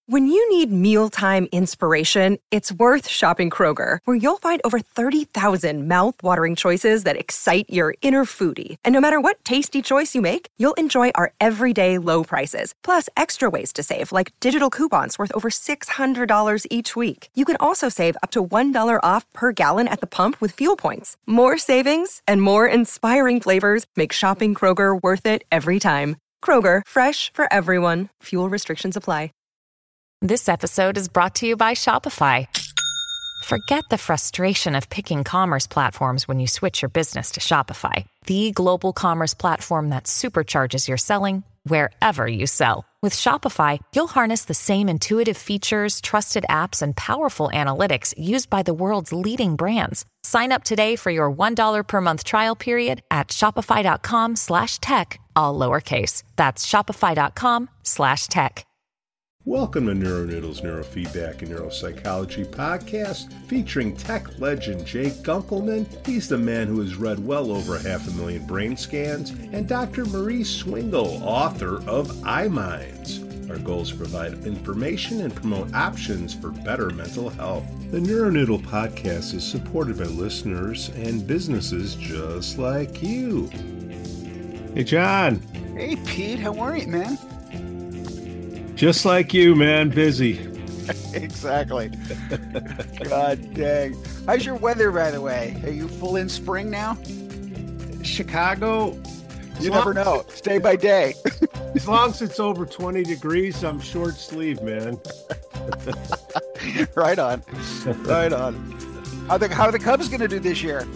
When you need mealtime inspiration, it's worth shopping Kroger, where you'll find over 30,000 mouth-watering choices that excite your inner foodie. And no matter what tasty choice you make, you'll enjoy our everyday low prices, plus extra ways to save, like digital coupons worth over $600 each week. You can also save up to $1 off per gallon at the pump with fuel points. More savings and more inspiring flavors make shopping Kroger worth it every time. Kroger, fresh for everyone. Fuel restrictions apply. This episode is brought to you by Shopify. Forget the frustration of picking commerce platforms when you switch your business to Shopify, the global commerce platform that supercharges your selling wherever you sell. With Shopify, you'll harness the same intuitive features, trusted apps, and powerful analytics used by the world's leading brands. Sign up today for your $1 per month trial period at shopify.com/tech, all lowercase. That's shopify.com/tech. Welcome to NeuroNoodles Neurofeedback and Neuropsychology podcast featuring tech legend Jay Gunkelman. He's the man who has read well over 500,000 brain scans, and Dr. Marie Swingle, author of iMinds. Our goal is to provide information and promote options for better mental health. The NeuroNoodle podcast is supported by listeners and businesses just like you. Hey, John. Hey, Pete. How are you, man? Just like you, man. Busy. Exactly. God dang. How's your weather, by the way? Are you full in spring now? Chicago. You never know. It's day by day. As long as it's over 20 degrees, I'm short sleeve, man. Right on. Right on. How are the Cubs going to do this year?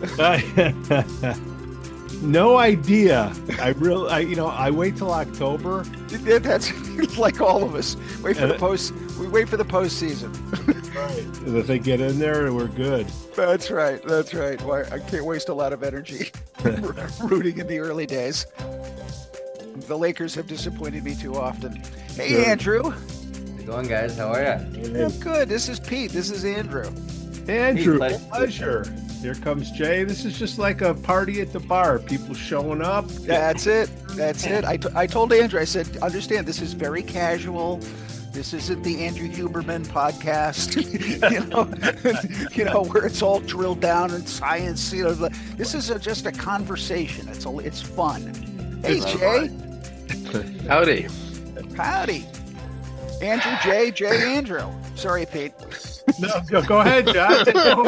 No idea. I wait till October. That's like all of us. We wait for the postseason. Right. And if they get in there, we're good. That's right. That's right. Why I can't waste a lot of energy rooting in the early days. The Lakers have disappointed me too often. Hey, good. Andrew. How's it going, guys? How are you? I'm good. This is Pete. This is Andrew. Andrew, pleasure. Here comes Jay. This is just like a party at the bar. People showing up. That's it. That's it. I told Andrew, I said, understand, this is very casual. This isn't the Andrew Huberman podcast, where it's all drilled down in science. This is just a conversation. It's fun. Hey, Jay. Howdy. Howdy. Andrew, Jay, Andrew. Sorry, Pete. No, go ahead, John.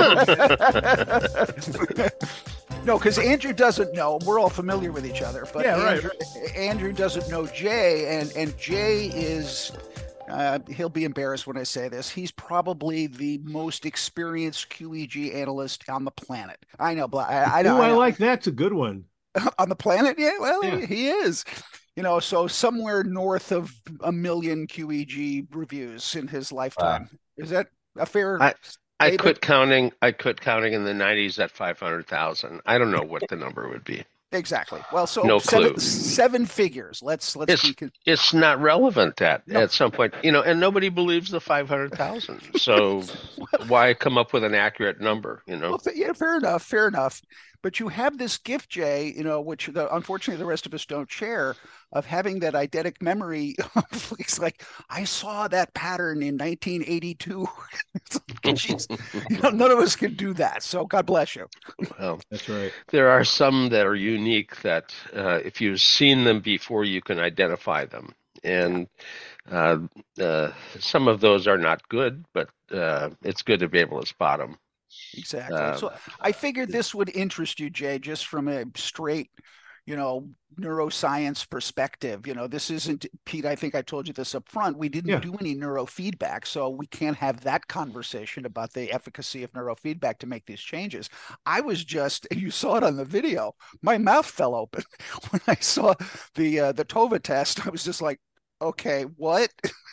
No, because Andrew doesn't know. We're all familiar with each other, but yeah, Andrew doesn't know Jay, and Jay is. He'll be embarrassed when I say this. He's probably the most experienced QEEG analyst on the planet. I know. I know. I like that's a good one. On the planet, yeah. Well, yeah. He is. So somewhere north of 1 million QEEG reviews in his lifetime. Is that a fair? I quit counting. in the 90s at 500,000. I don't know what the number would be. Exactly. Well, so no clue. Seven figures. Let's. It's not relevant at some point, and nobody believes the 500,000. So why come up with an accurate number? Well, yeah, fair enough. But you have this gift, Jay, which unfortunately the rest of us don't share, of having that eidetic memory. It's like, I saw that pattern in 1982. None of us can do that. So God bless you. Well, that's right. There are some that are unique that if you've seen them before, you can identify them. And some of those are not good, but it's good to be able to spot them. Exactly. So I figured this would interest you, Jay, just from a straight, neuroscience perspective. This isn't, Pete, I think I told you this up front. We didn't do any neurofeedback, so we can't have that conversation about the efficacy of neurofeedback to make these changes. I was just, you saw it on the video, my mouth fell open when I saw the TOVA test. I was just like, okay, what?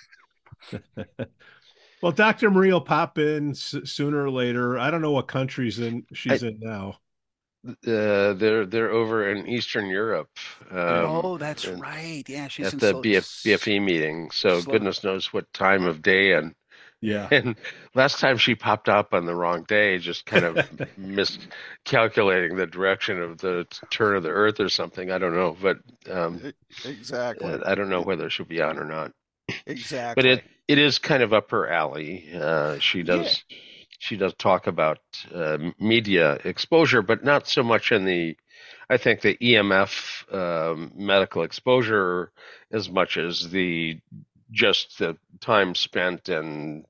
Well, Dr. Marie will pop in sooner or later. I don't know what countries she's in now. They're over in Eastern Europe. That's right. Yeah, she's at the BFE meeting. So goodness knows what time of day. And last time she popped up on the wrong day, just kind of miscalculating the direction of the turn of the Earth or something. I don't know, but exactly. I don't know whether she'll be on or not. Exactly. But it is kind of up her alley. She does talk about media exposure, but not so much in I think the EMF medical exposure as much as just the time spent and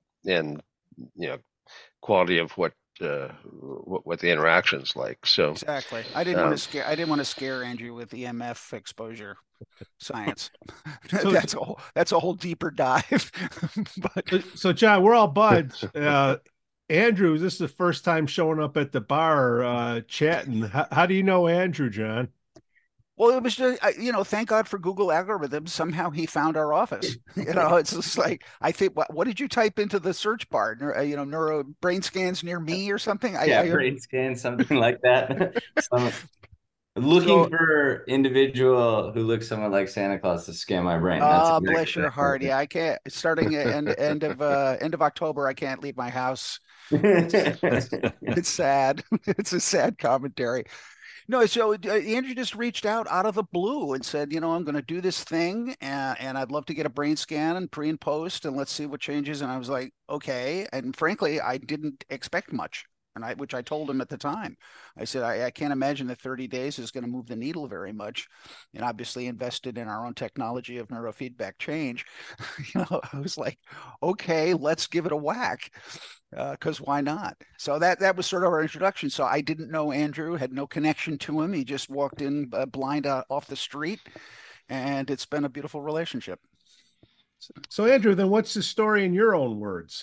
quality of what the interaction's like. So exactly. I didn't want to scare Andrew with EMF exposure science. So that's a whole deeper dive. So John, we're all buds. Andrew, this is the first time showing up at the bar chatting. How do you know Andrew, John? Well, it was just, thank God for Google algorithms. Somehow he found our office. It's just like, I think, what did you type into the search bar? Neuro brain scans near me or something? Brain scans, something like that. Looking for individual who looks somewhat like Santa Claus to scan my brain. That's bless your heart. Yeah, I can't. Starting end of October, I can't leave my house. It's sad. It's a sad commentary. No, so Andrew just reached out of the blue and said, I'm going to do this thing, and I'd love to get a brain scan and pre and post, and let's see what changes. And I was like, okay. And frankly, I didn't expect much, which I told him at the time. I said, I can't imagine that 30 days is going to move the needle very much, and obviously invested in our own technology of neurofeedback change. I was like, okay, let's give it a whack. Because why not? So that was sort of our introduction. So I didn't know Andrew, had no connection to him. He just walked in blind off the street, and it's been a beautiful relationship. So Andrew, then what's the story in your own words?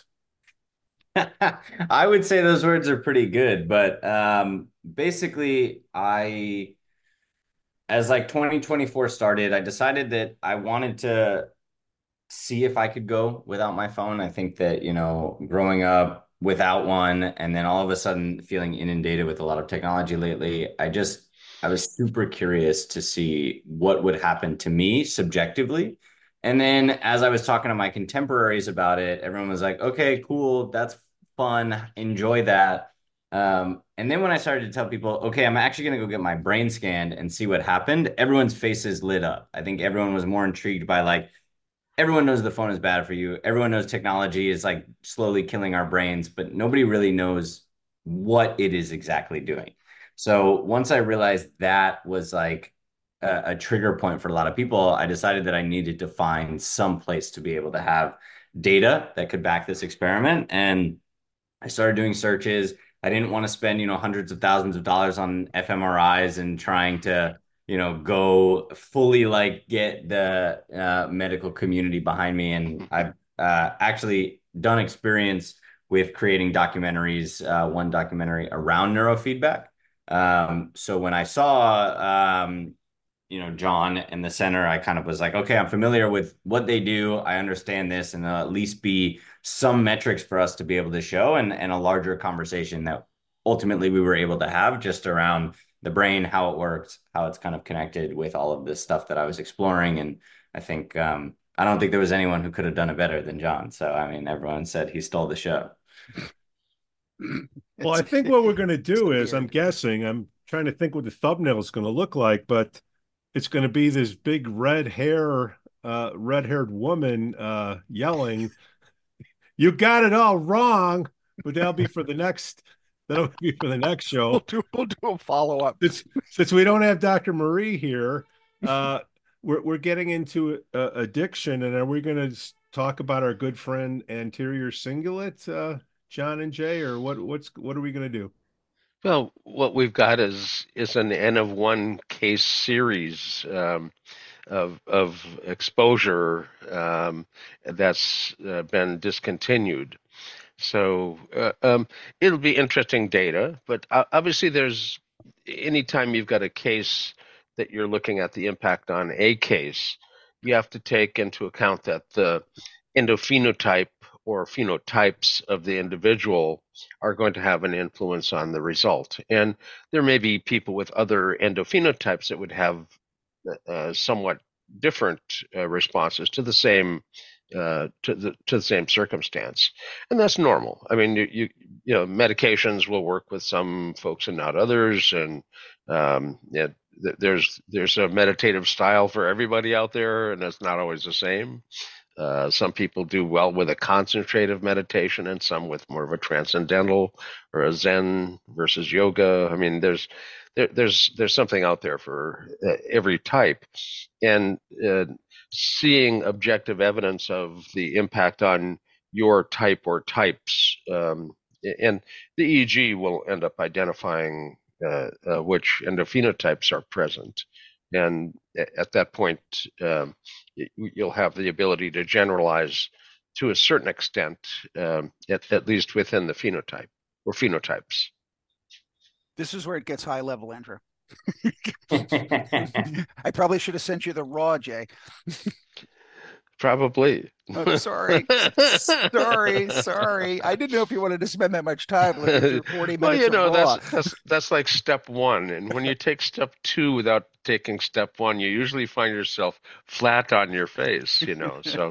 I would say those words are pretty good, but basically, as like 2024 started, I decided that I wanted to see if I could go without my phone. I think that, growing up without one and then all of a sudden feeling inundated with a lot of technology lately, I was super curious to see what would happen to me subjectively. And then as I was talking to my contemporaries about it, everyone was like, okay, cool, that's fun, enjoy that. And then when I started to tell people, okay, I'm actually going to go get my brain scanned and see what happened, everyone's faces lit up. I think everyone was more intrigued by like, everyone knows the phone is bad for you. Everyone knows technology is like slowly killing our brains, but nobody really knows what it is exactly doing. So once I realized that was like a trigger point for a lot of people, I decided that I needed to find some place to be able to have data that could back this experiment. And I started doing searches. I didn't want to spend, hundreds of thousands of dollars on fMRIs and trying to go fully like get the medical community behind me. And I've actually done experience with creating documentaries, one documentary around neurofeedback. So when I saw, John in the center, I kind of was like, okay, I'm familiar with what they do. I understand this, and there'll at least be some metrics for us to be able to show and a larger conversation that ultimately we were able to have just around the brain, how it works, how it's kind of connected with all of this stuff that I was exploring. And I think, I don't think there was anyone who could have done it better than John. So, I mean, everyone said he stole the show. Well, I think what we're going to do is, I'm trying to think what the thumbnail is going to look like, but it's going to be this big red-haired woman yelling, "You got it all wrong!" But that'll be for the next show. We'll do a follow-up. Since we don't have Dr. Marie here, we're getting into addiction, and are we going to talk about our good friend anterior cingulate, John and Jay, or what are we going to do? Well, what we've got is an N of one case series of exposure that's been discontinued. So it'll be interesting data, but obviously anytime you've got a case that you're looking at the impact on a case, you have to take into account that the endophenotype or phenotypes of the individual are going to have an influence on the result. And there may be people with other endophenotypes that would have somewhat different responses to the same same circumstance, and that's normal. I mean, you medications will work with some folks and not others, and there's a meditative style for everybody out there, and it's not always the same. Some people do well with a concentrative meditation, and some with more of a transcendental or a Zen versus yoga. I mean, there's something out there for every type, and seeing objective evidence of the impact on your type or types, and the EEG will end up identifying which endophenotypes are present. And at that point, you'll have the ability to generalize to a certain extent, at least within the phenotype or phenotypes. This is where it gets high level, Andrew. I probably should have sent you the raw, Jay. Probably. Oh, sorry. I didn't know if you wanted to spend that much time looking through 40 minutes. Well, that's like step one. And when you take step two without taking step one, you usually find yourself flat on your face, So,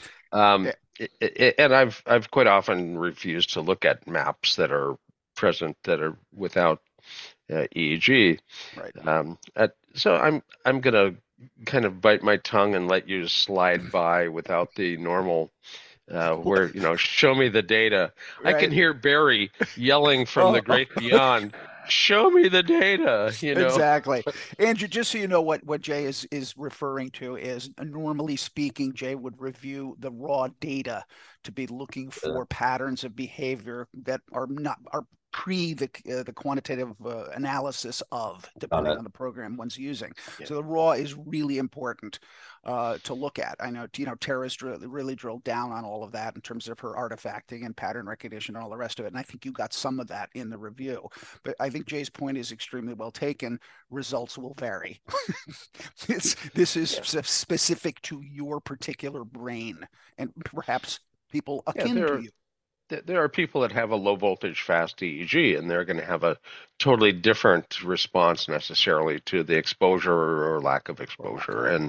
and I've quite often refused to look at maps that are present that are without EEG. Right. So I'm gonna kind of bite my tongue and let you slide by without the normal where show me the data. Right. I can hear Barry yelling from the great beyond, show me the data. Exactly. Andrew, just so you know, what Jay is referring to is, normally speaking, Jay would review the raw data to be looking for patterns of behavior that are pre the quantitative analysis of, depending on the program one's using. Yeah. So the raw is really important to look at. I know, Tara's really drilled down on all of that in terms of her artifacting and pattern recognition and all the rest of it. And I think you got some of that in the review. But I think Jay's point is extremely well taken. Results will vary. This is specific to your particular brain and perhaps people akin to you. There are people that have a low voltage fast EEG, and they're going to have a totally different response necessarily to the exposure or lack of exposure. And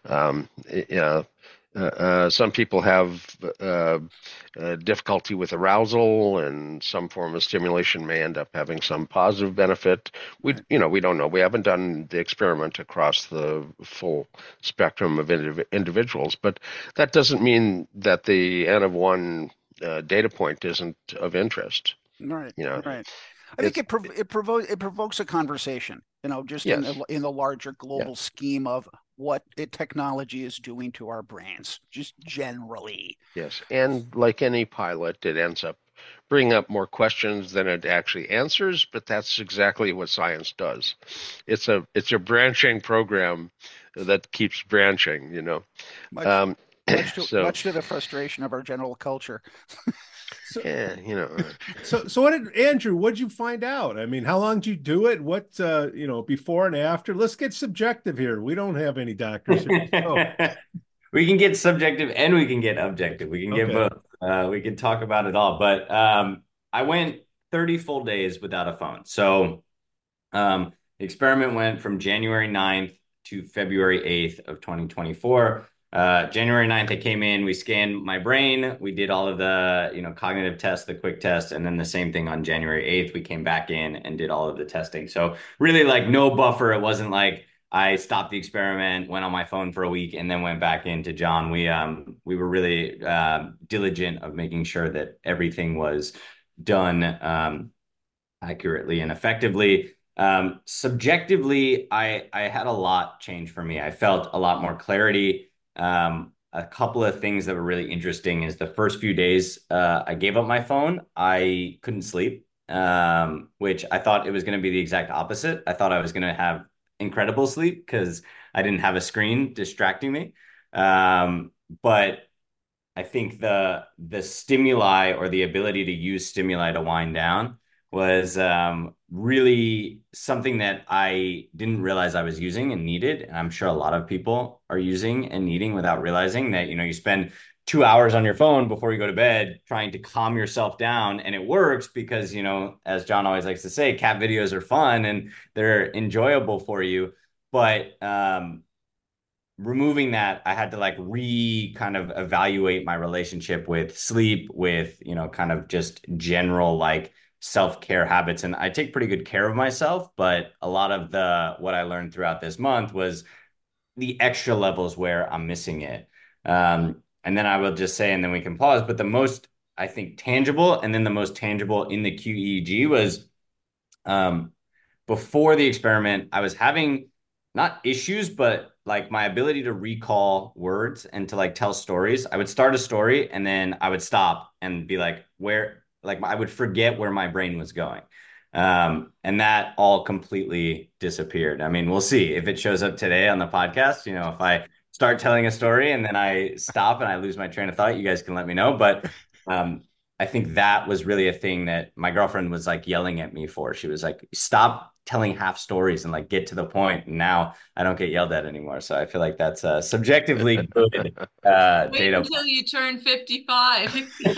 some people have difficulty with arousal, and some form of stimulation may end up having some positive benefit. We don't know. We haven't done the experiment across the full spectrum of individuals, but that doesn't mean that the N of one data point isn't of interest. Right. Right. I think it provokes a conversation, just in the larger global scheme of what technology is doing to our brains, just generally. Yes. And like any pilot, it ends up bringing up more questions than it actually answers, but that's exactly what science does. It's a branching program that keeps branching, Much to the frustration of our general culture. So what did Andrew? What'd you find out? I mean, how long did you do it? What before and after? Let's get subjective here. We don't have any doctors here. We can get subjective and we can get objective. We can get both. We can talk about it all. But I went 30 full days without a phone. So the experiment went from January 9th to February 8th of 2024. January 9th, I came in, we scanned my brain. We did all of the, cognitive tests, the quick test. And then the same thing on January 8th, we came back in and did all of the testing. So really no buffer. It wasn't like I stopped the experiment, went on my phone for a week and then went back into John. We were really diligent of making sure that everything was done accurately and effectively. Subjectively, I had a lot change for me. I felt a lot more clarity. A couple of things that were really interesting is the first few days I gave up my phone. I couldn't sleep, which I thought it was going to be the exact opposite. I thought I was going to have incredible sleep because I didn't have a screen distracting me. But I think the stimuli or the ability to use stimuli to wind down was really something that I didn't realize I was using and needed. And I'm sure a lot of people are using and needing without realizing that, you spend 2 hours on your phone before you go to bed trying to calm yourself down. And it works because, as John always likes to say, cat videos are fun and they're enjoyable for you. But removing that, I had to kind of evaluate my relationship with sleep, with, kind of just general self-care habits. And I take pretty good care of myself, but a lot of what I learned throughout this month was the extra levels where I'm missing it. And then I will just say, and then we can pause. But the most, I think, tangible, and then the most tangible in the QEEG was before the experiment, I was having not issues, but like my ability to recall words and to like tell stories. I would start a story and then I would stop and be like, where, like I would forget where my brain was going. And that all completely disappeared. I mean, we'll see if it shows up today on the podcast. You know, if I start telling a story and then I stop and I lose my train of thought, you guys can let me know. But I think that was really a thing that my girlfriend was like yelling at me for. She was like, stop telling half stories and like get to the point. And now I don't get yelled at anymore. So I feel like that's subjectively good Wait data. until you turn 55.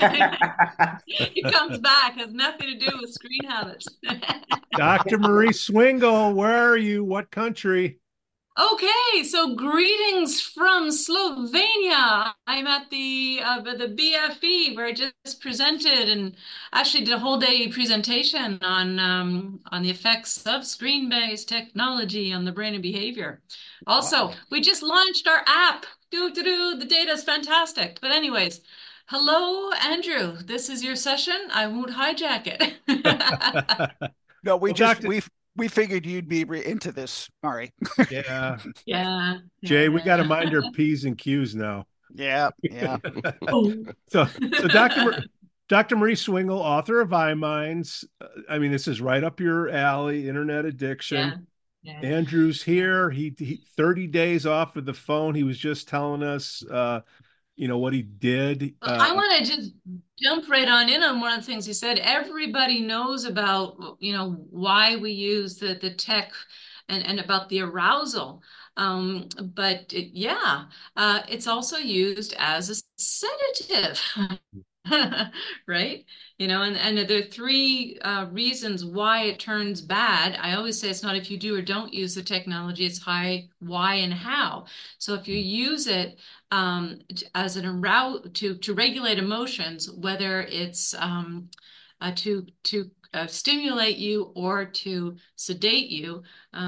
It comes back, has nothing to do with screen habits. Dr. Marie Swingle, where are you? What country? Okay, so greetings from Slovenia. I'm at the BFE where I just presented and actually did a whole day presentation on the effects of screen-based technology on the brain and behavior. Also, wow. We just launched our app. The data is fantastic. But anyways, hello, Andrew. This is your session. I won't hijack it. No, we figured you'd be into this, Mari. Yeah. Yeah. Jay, we got to mind our P's and Q's now. Yeah. So Dr. Marie Swingle, author of iMinds. I mean, this is right up your alley, internet addiction. Yeah. Andrew's here. He 30 days off of the phone. He was just telling us what he did. I want to just jump right on one of the things he said. Everybody knows about, why we use the tech and about the arousal. But it's also used as a sedative. Right? And there are three reasons why it turns bad. I always say it's not if you do or don't use the technology, it's why and how. So if you use it as an arousal to regulate emotions, whether it's to stimulate you or to sedate you,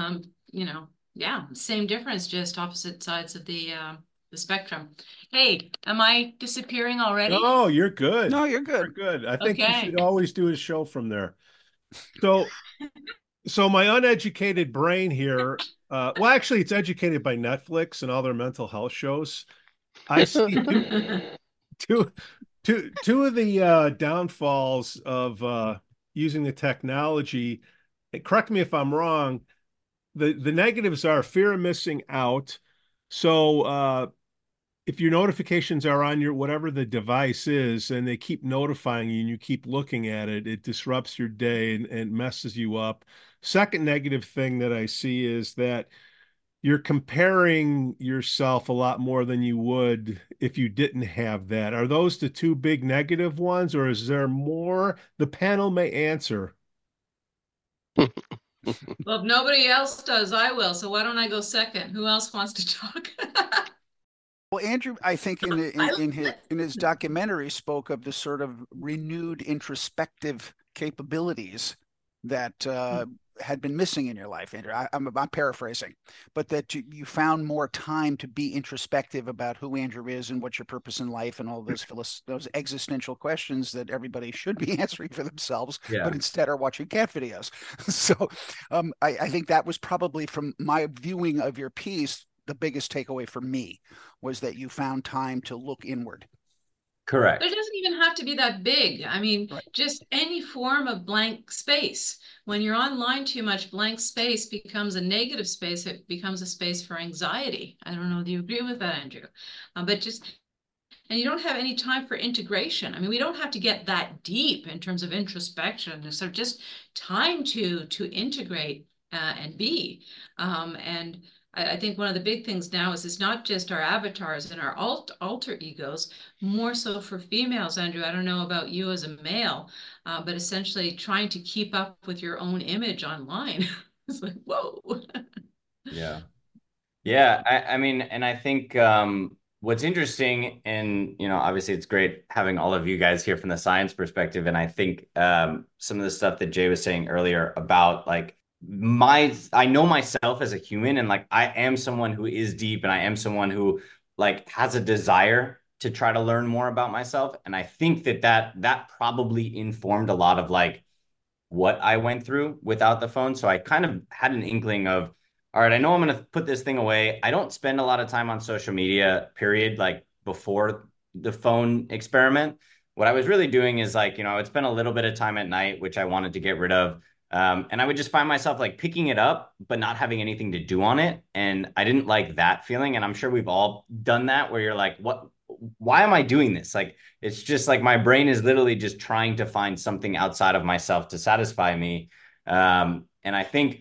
same difference, just opposite sides of the spectrum. Hey, am I disappearing already? Oh, you're good. No, you're good. You're good. I think you should always do a show from there. So my uneducated brain here, well, actually, it's educated by Netflix and all their mental health shows. I see two of the downfalls of using the technology. Correct me if I'm wrong. The negatives are fear of missing out. So if your notifications are on your whatever the device is and they keep notifying you and you keep looking at it, it disrupts your day and messes you up. Second negative thing that I see is that you're comparing yourself a lot more than you would if you didn't have that. Are those the two big negative ones, or is there more? The panel may answer. Well, if nobody else does, I will. So why don't I go second? Who else wants to talk? Well, Andrew, I think in his documentary spoke of the sort of renewed introspective capabilities that had been missing in your life, Andrew. I'm paraphrasing, but that you found more time to be introspective about who Andrew is and what's your purpose in life and all those existential questions that everybody should be answering for themselves, but instead are watching cat videos. So I think that was probably, from my viewing of your piece, the biggest takeaway for me was that you found time to look inward. Correct. It doesn't even have to be that big. I mean, just any form of blank space. When you're online too much, blank space becomes a negative space. It becomes a space for anxiety. I don't know if you agree with that, Andrew. And you don't have any time for integration. I mean, we don't have to get that deep in terms of introspection. So just time to integrate and be. And I think one of the big things now is it's not just our avatars and our alter egos, more so for females, Andrew. I don't know about you as a male, but essentially trying to keep up with your own image online. It's like, whoa. Yeah. I mean, and I think what's interesting, and, obviously it's great having all of you guys here from the science perspective. And I think some of the stuff that Jay was saying earlier about like, I know myself as a human, and like I am someone who is deep, and I am someone who like has a desire to try to learn more about myself. And I think that probably informed a lot of like what I went through without the phone. So I kind of had an inkling of, all right, I know I'm going to put this thing away. I don't spend a lot of time on social media, period, like before the phone experiment. What I was really doing is like, I would spend a little bit of time at night, which I wanted to get rid of. And I would just find myself like picking it up, but not having anything to do on it. And I didn't like that feeling. And I'm sure we've all done that where you're like, why am I doing this? Like, it's just like my brain is literally just trying to find something outside of myself to satisfy me. And I think,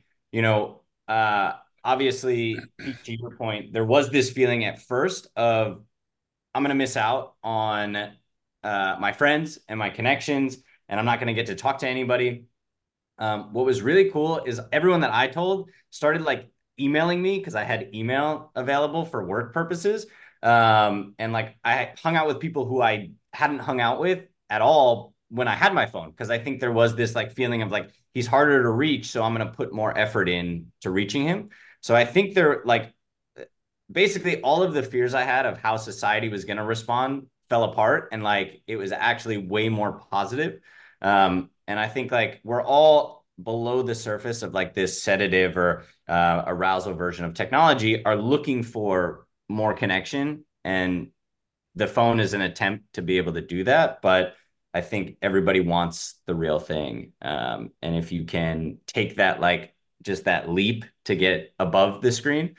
obviously, to your point, there was this feeling at first of I'm going to miss out on my friends and my connections, and I'm not going to get to talk to anybody. What was really cool is everyone that I told started like emailing me because I had email available for work purposes. And like I hung out with people who I hadn't hung out with at all when I had my phone, because I think there was this like feeling of like he's harder to reach, so I'm going to put more effort in to reaching him. So I think they're like basically all of the fears I had of how society was going to respond fell apart, and like it was actually way more positive. And I think like we're all below the surface of like this sedative or arousal version of technology are looking for more connection, and the phone is an attempt to be able to do that. But I think everybody wants the real thing. And if you can take that, like just that leap to get above the screen,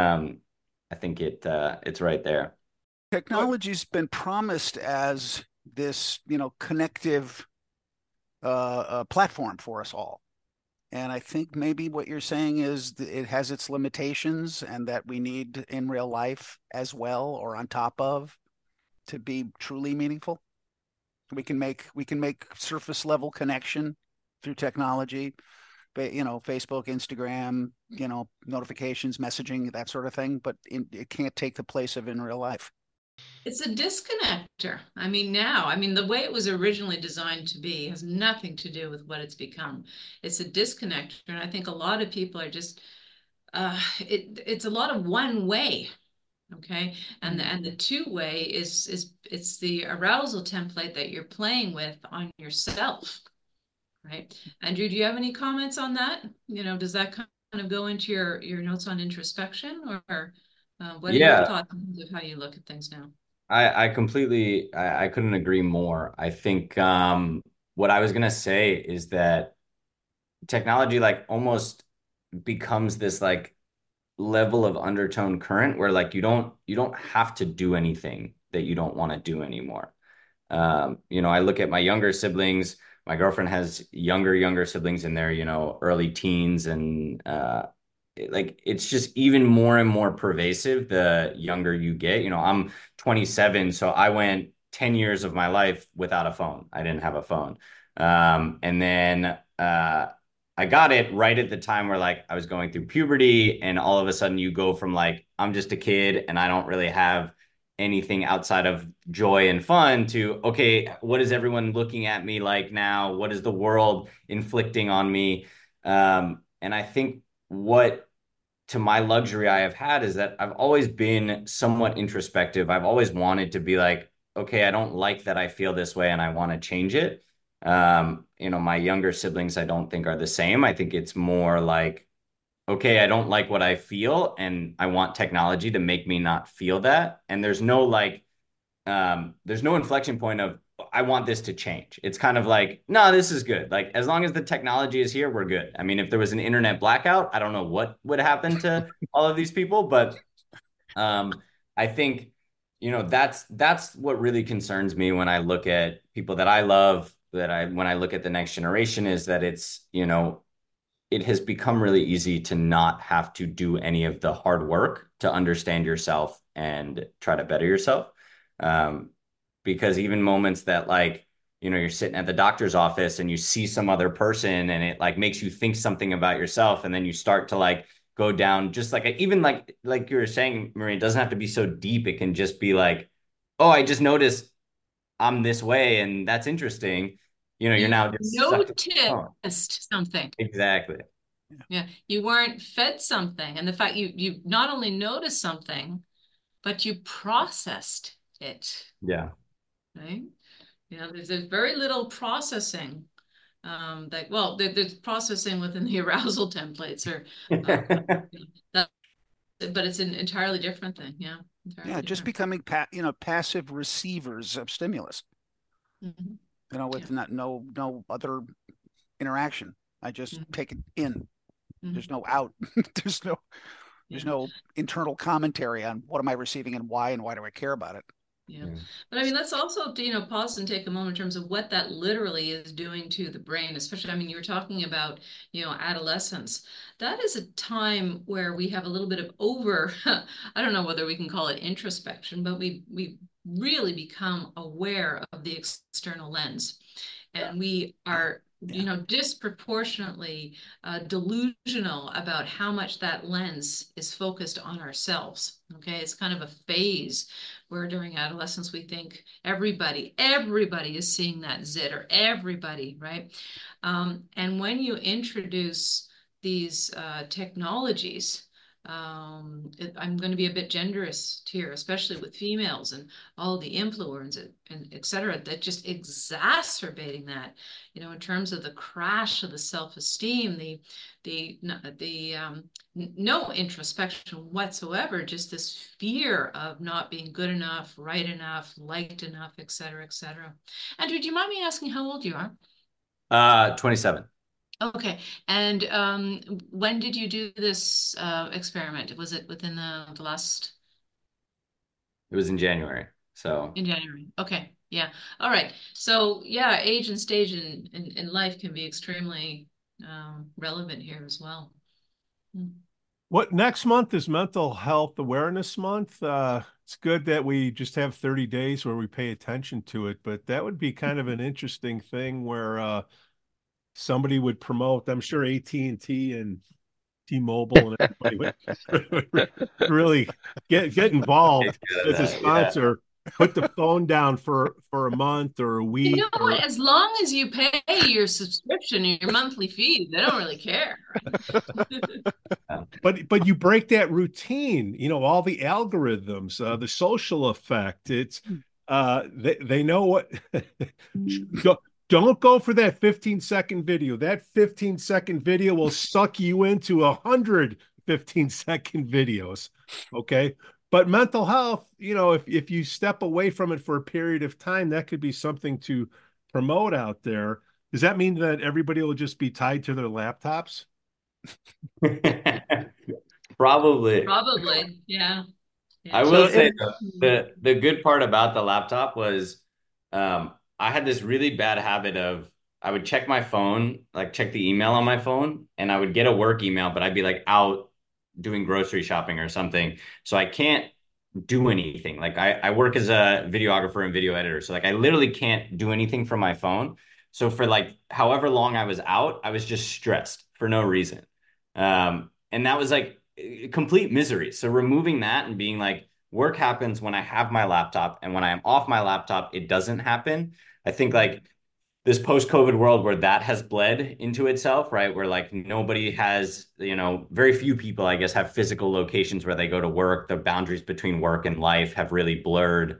I think it's right there. Technology's been promised as this, connective platform for us all. And I think maybe what you're saying is it has its limitations, and that we need in real life as well, or on top of, to be truly meaningful. We can make surface level connection through technology, Facebook, Instagram, notifications, messaging, that sort of thing, but it can't take the place of in real life. It's a disconnector. The way it was originally designed to be has nothing to do with what it's become. It's a disconnector. And I think a lot of people are just, it's a lot of one way. Okay. And the two way is it's the arousal template that you're playing with on yourself. Right. Andrew, do you have any comments on that? Does that kind of go into your notes on introspection, or what are your thoughts of how you look at things now? I completely, I couldn't agree more. I think what I was going to say is that technology like almost becomes this like level of undertone current where like you don't have to do anything that you don't want to do anymore. I look at my younger siblings. My girlfriend has younger siblings in their, early teens, and it's just even more and more pervasive the younger you get. I'm 27, so I went 10 years of my life without a phone. I didn't have a phone. And then I got it right at the time where like I was going through puberty, and all of a sudden you go from like, I'm just a kid and I don't really have anything outside of joy and fun to, okay, what is everyone looking at me like now? What is the world inflicting on me? And I think what to my luxury I have had is that I've always been somewhat introspective. I've always wanted to be like, okay, I don't like that I feel this way and I want to change it. My younger siblings, I don't think are the same. I think it's more like, okay, I don't like what I feel and I want technology to make me not feel that. And there's no inflection point of, I want this to change. It's kind of like, no, this is good. Like, as long as the technology is here, we're good. I mean, if there was an internet blackout, I don't know what would happen to all of these people, but I think, that's what really concerns me when I look at people that I love, when I look at the next generation, is that it's, it has become really easy to not have to do any of the hard work to understand yourself and try to better yourself. Because even moments that like, you're sitting at the doctor's office and you see some other person and it like makes you think something about yourself. And then you start to like go down just like, even like you were saying, Marie, it doesn't have to be so deep. It can just be like, oh, I just noticed I'm this way and that's interesting. You're now just noticed something. Exactly. Yeah. You weren't fed something. And the fact you not only noticed something, but you processed it. it. Yeah. Right. There's very little processing. There's processing within the arousal templates, or that, but it's an entirely different thing. Yeah. Just becoming passive receivers of stimulus. With no other interaction. I just take it in. There's no out. There's no internal commentary on what am I receiving and why do I care about it. Yeah. But I mean, let's also, pause and take a moment in terms of what that literally is doing to the brain, especially, I mean, you were talking about, adolescence. That is a time where we have a little bit of I don't know whether we can call it introspection, but we really become aware of the external lens. And we are disproportionately delusional about how much that lens is focused on ourselves. Okay, it's kind of a phase where during adolescence we think everybody is seeing that zit, or everybody, right? And when you introduce these technologies, I'm going to be a bit genderist here, especially with females and all the influence and et cetera, that just exacerbating that, in terms of the crash of the self-esteem, the no introspection whatsoever, just this fear of not being good enough, right enough, liked enough, et cetera, et cetera. Andrew, do you mind me asking how old you are? 27. Okay. And when did you do this experiment? Was it within the last? It was in January. So in January. Okay. Yeah. All right. So yeah, age and stage in life can be extremely relevant here as well. What next month is Mental Health Awareness Month. It's good that we just have 30 days where we pay attention to it, but that would be kind of an interesting thing where somebody would promote. I'm sure AT&T and T-Mobile and everybody would really get involved as a sponsor. Put the phone down for a month or a week. What? As long as you pay your subscription and your monthly fee, they don't really care. But you break that routine. All the algorithms, the social effect. It's they know what. Don't go for that 15-second video. That 15-second video will suck you into 100 15-second videos. Okay. But mental health, if you step away from it for a period of time, that could be something to promote out there. Does that mean that everybody will just be tied to their laptops? Probably. Yeah. I will say the good part about the laptop was I had this really bad habit of I would check my phone, like check the email on my phone, and I would get a work email, but I'd be like out doing grocery shopping or something. So I can't do anything. Like I work as a videographer and video editor. So like I literally can't do anything from my phone. So for like however long I was out, I was just stressed for no reason. And that was like complete misery. So removing that and being like, work happens when I have my laptop, and when I am off my laptop, it doesn't happen. I think like this post-COVID world where that has bled into itself, right? Where like nobody has, very few people, I guess, have physical locations where they go to work. The boundaries between work and life have really blurred.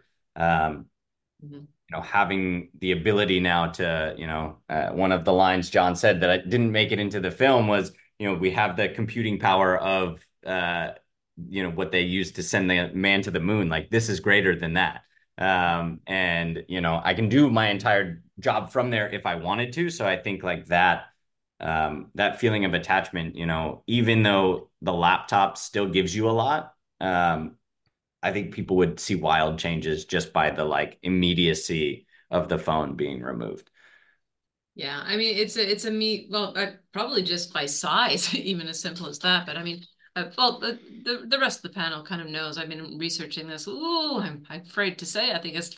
Having the ability now to, one of the lines John said that I didn't make it into the film was, we have the computing power of, what they used to send the man to the moon. Like this is greater than that. And, I can do my entire job from there if I wanted to. So I think like that, that feeling of attachment, even though the laptop still gives you a lot, I think people would see wild changes just by the like immediacy of the phone being removed. Yeah. I mean, probably just by size, even as simple as that. But I mean, the rest of the panel kind of knows I've been researching this. I'm afraid to say, I think it's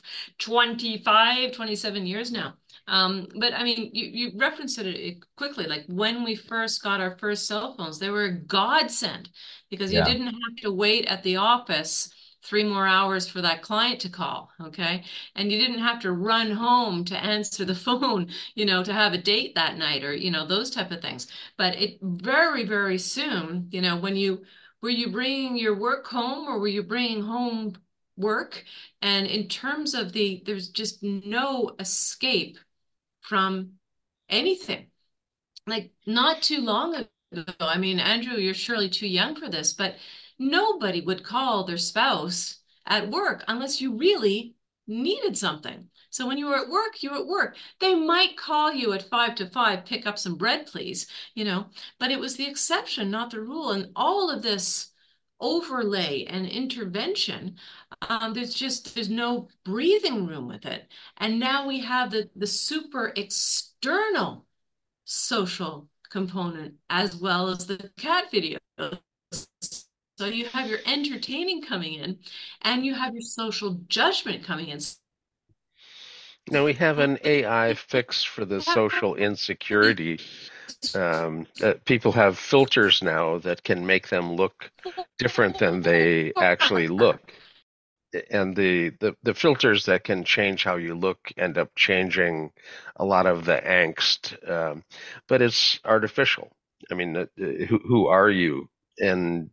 27 years now. But I mean, you referenced it quickly, like when we first got our first cell phones, they were a godsend because you didn't have to wait at the office 3 more hours for that client to call. Okay. And you didn't have to run home to answer the phone, to have a date that night or, those type of things. But it very, very soon, were you bringing your work home or were you bringing home work. And in terms of there's just no escape from anything. Like not too long ago, I mean, Andrew, you're surely too young for this, but nobody would call their spouse at work unless you really needed something. So when you were at work, you were at work. They might call you at 5 to 5, pick up some bread, please, but it was the exception, not the rule. And all of this overlay and intervention, there's no breathing room with it. And now we have the super external social component as well as the cat videos. So you have your entertaining coming in and you have your social judgment coming in. Now we have an AI fix for the social insecurity. People have filters now that can make them look different than they actually look. And the filters that can change how you look end up changing a lot of the angst, but it's artificial. I mean, who are you? And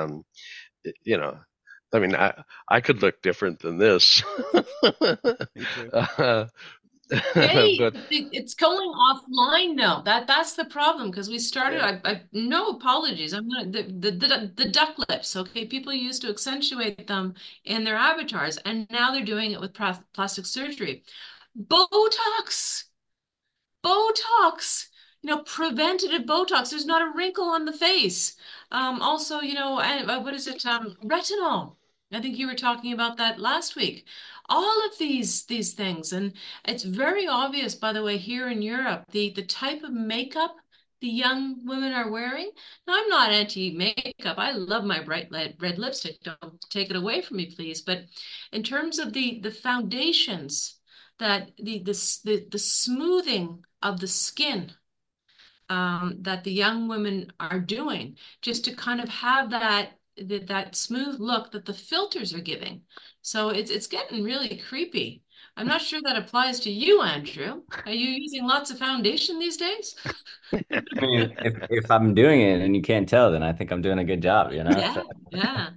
I mean, I could look different than this. Me too. Hey, but it's going offline now. That's the problem because we started. Yeah. I no apologies. I'm gonna the duck lips. Okay, people used to accentuate them in their avatars, and now they're doing it with plastic surgery. Botox, Botox. Preventative Botox. There's not a wrinkle on the face. Also, what is it? Retinol. I think you were talking about that last week. All of these things, and it's very obvious, by the way, here in Europe, the type of makeup the young women are wearing. Now, I'm not anti-makeup. I love my bright red lipstick. Don't take it away from me, please. But in terms of the foundations, that the smoothing of the skin that the young women are doing, just to kind of have that smooth look that the filters are giving. So it's getting really creepy. I'm not sure that applies to you, Andrew. Are you using lots of foundation these days? I mean, if I'm doing it and you can't tell, then I think I'm doing a good job, Yeah, yeah.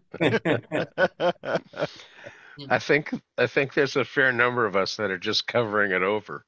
I think there's a fair number of us that are just covering it over.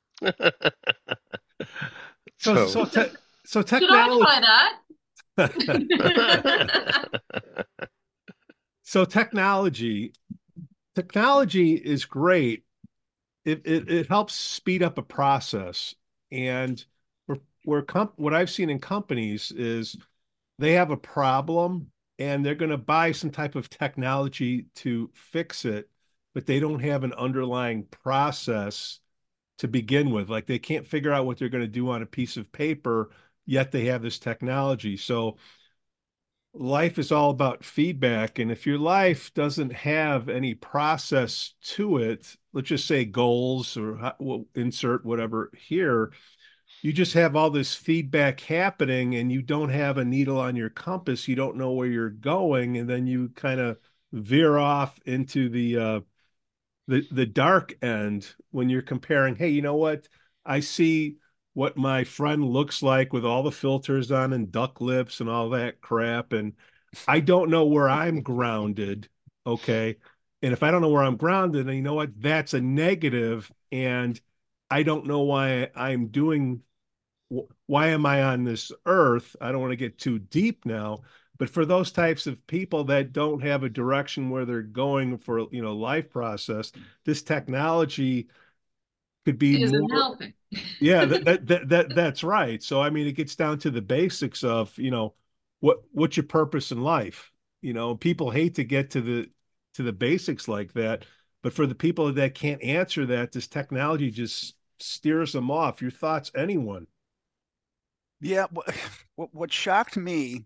So technology. Should I try that? So technology is great. It helps speed up a process, and what I've seen in companies is they have a problem and they're going to buy some type of technology to fix it, but they don't have an underlying process to begin with. Like they can't figure out what they're going to do on a piece of paper, yet they have this technology. So life is all about feedback. And if your life doesn't have any process to it, let's just say goals, or we'll insert whatever here, you just have all this feedback happening and you don't have a needle on your compass. You don't know where you're going. And then you kind of veer off into the dark end when you're comparing, hey, you know what? I see what my friend looks like with all the filters on and duck lips and all that crap. And I don't know where I'm grounded. Okay. And if I don't know where I'm grounded, then you know what? That's a negative. And I don't know why am I on this earth? I don't want to get too deep now, but for those types of people that don't have a direction where they're going for, life process, this technology could be isn't more helping. Yeah, that's right. So I mean, it gets down to the basics of, what's your purpose in life? People hate to get to the basics like that, but for the people that can't answer that, this technology just steers them off. Your thoughts, anyone? Yeah, what shocked me,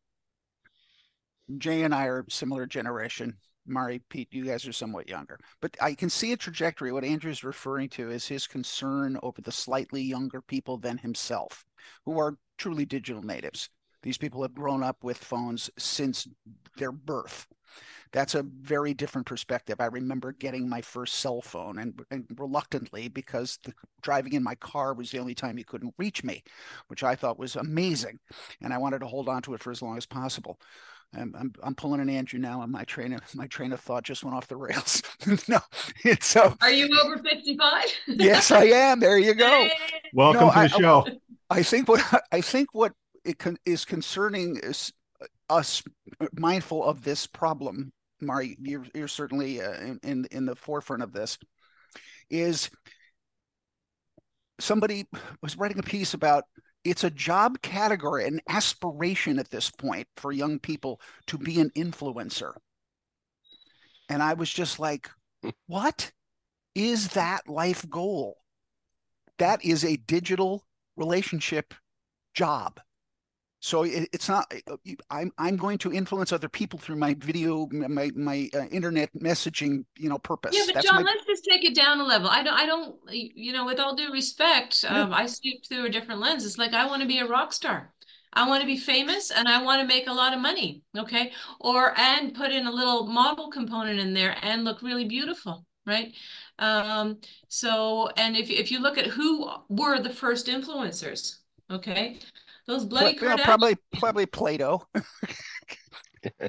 Jay and I are similar generation. Mari, Pete, you guys are somewhat younger, but I can see a trajectory. What Andrew's referring to is his concern over the slightly younger people than himself, who are truly digital natives. These people have grown up with phones since their birth. That's a very different perspective. I remember getting my first cell phone and reluctantly, because driving in my car was the only time you couldn't reach me, which I thought was amazing. And I wanted to hold on to it for as long as possible. I'm pulling an Andrew now, and my train of thought just went off the rails. No, it's so. Are you over 55? Yes, I am. There you go. Welcome to the show. I think what is concerning is us mindful of this problem. Mari, you're certainly in the forefront of this. Is somebody was writing a piece about it's a job category, an aspiration at this point for young people to be an influencer. And I was just like, what is that life goal? That is a digital relationship job. So it's not, I'm going to influence other people through my video, my internet messaging, purpose. Yeah, but John, let's just take it down a level. I don't, with all due respect, I see it through a different lens. It's like, I want to be a rock star. I want to be famous and I want to make a lot of money. Okay. And put in a little model component in there and look really beautiful. Right. So, and if you look at who were the first influencers, okay. Those bloody Kardashians. Probably Plato. Plato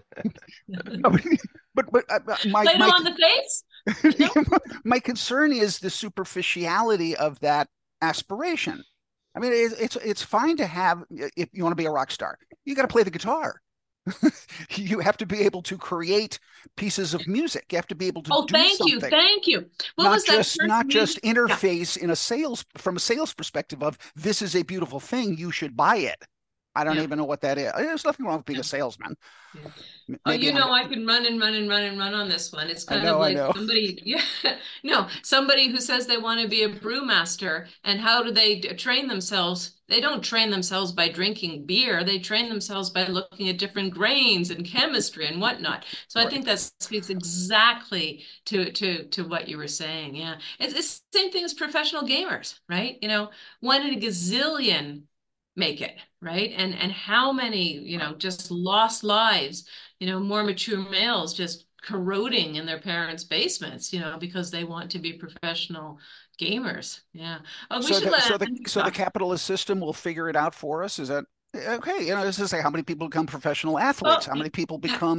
on the face? No? My concern is the superficiality of that aspiration. I mean, it's fine to have, if you want to be a rock star, you got to play the guitar. You have to be able to create pieces of music. You have to be able to do something. Thank you. Not just interface from a sales perspective of, this is a beautiful thing, you should buy it. I don't even know what that is. There's nothing wrong with being a salesman. Yeah. I can run on this one. It's kind of like somebody who says they want to be a brewmaster, and how do they train themselves? They don't train themselves by drinking beer. They train themselves by looking at different grains and chemistry and whatnot. So I think that speaks exactly to what you were saying. Yeah, it's the same thing as professional gamers, right? One in a gazillion make it, right? And how many, just lost lives, more mature males just corroding in their parents' basements, because they want to be professional gamers. Yeah. So the capitalist system will figure it out for us. Is that okay? This is like, how many people become professional athletes? How many people become,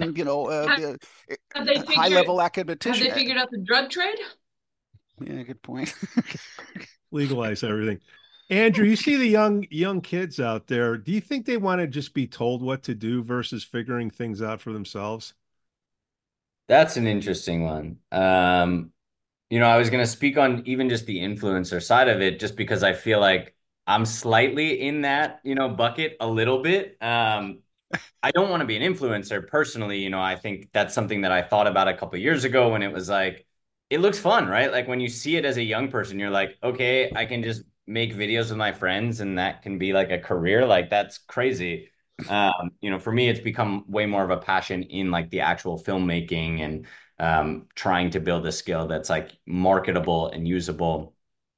high-level academicians? Have they figured out the drug trade? Yeah, good point. Legalize everything. Andrew, you see the young kids out there. Do you think they want to just be told what to do versus figuring things out for themselves? That's an interesting one. I was going to speak on even just the influencer side of it, just because I feel like I'm slightly in that, bucket a little bit. I don't want to be an influencer personally. I think that's something that I thought about a couple of years ago, when it was like, it looks fun, right? Like when you see it as a young person, you're like, okay, I can just make videos with my friends and that can be like a career. Like, that's crazy. For me, it's become way more of a passion in like the actual filmmaking and trying to build a skill that's like marketable and usable.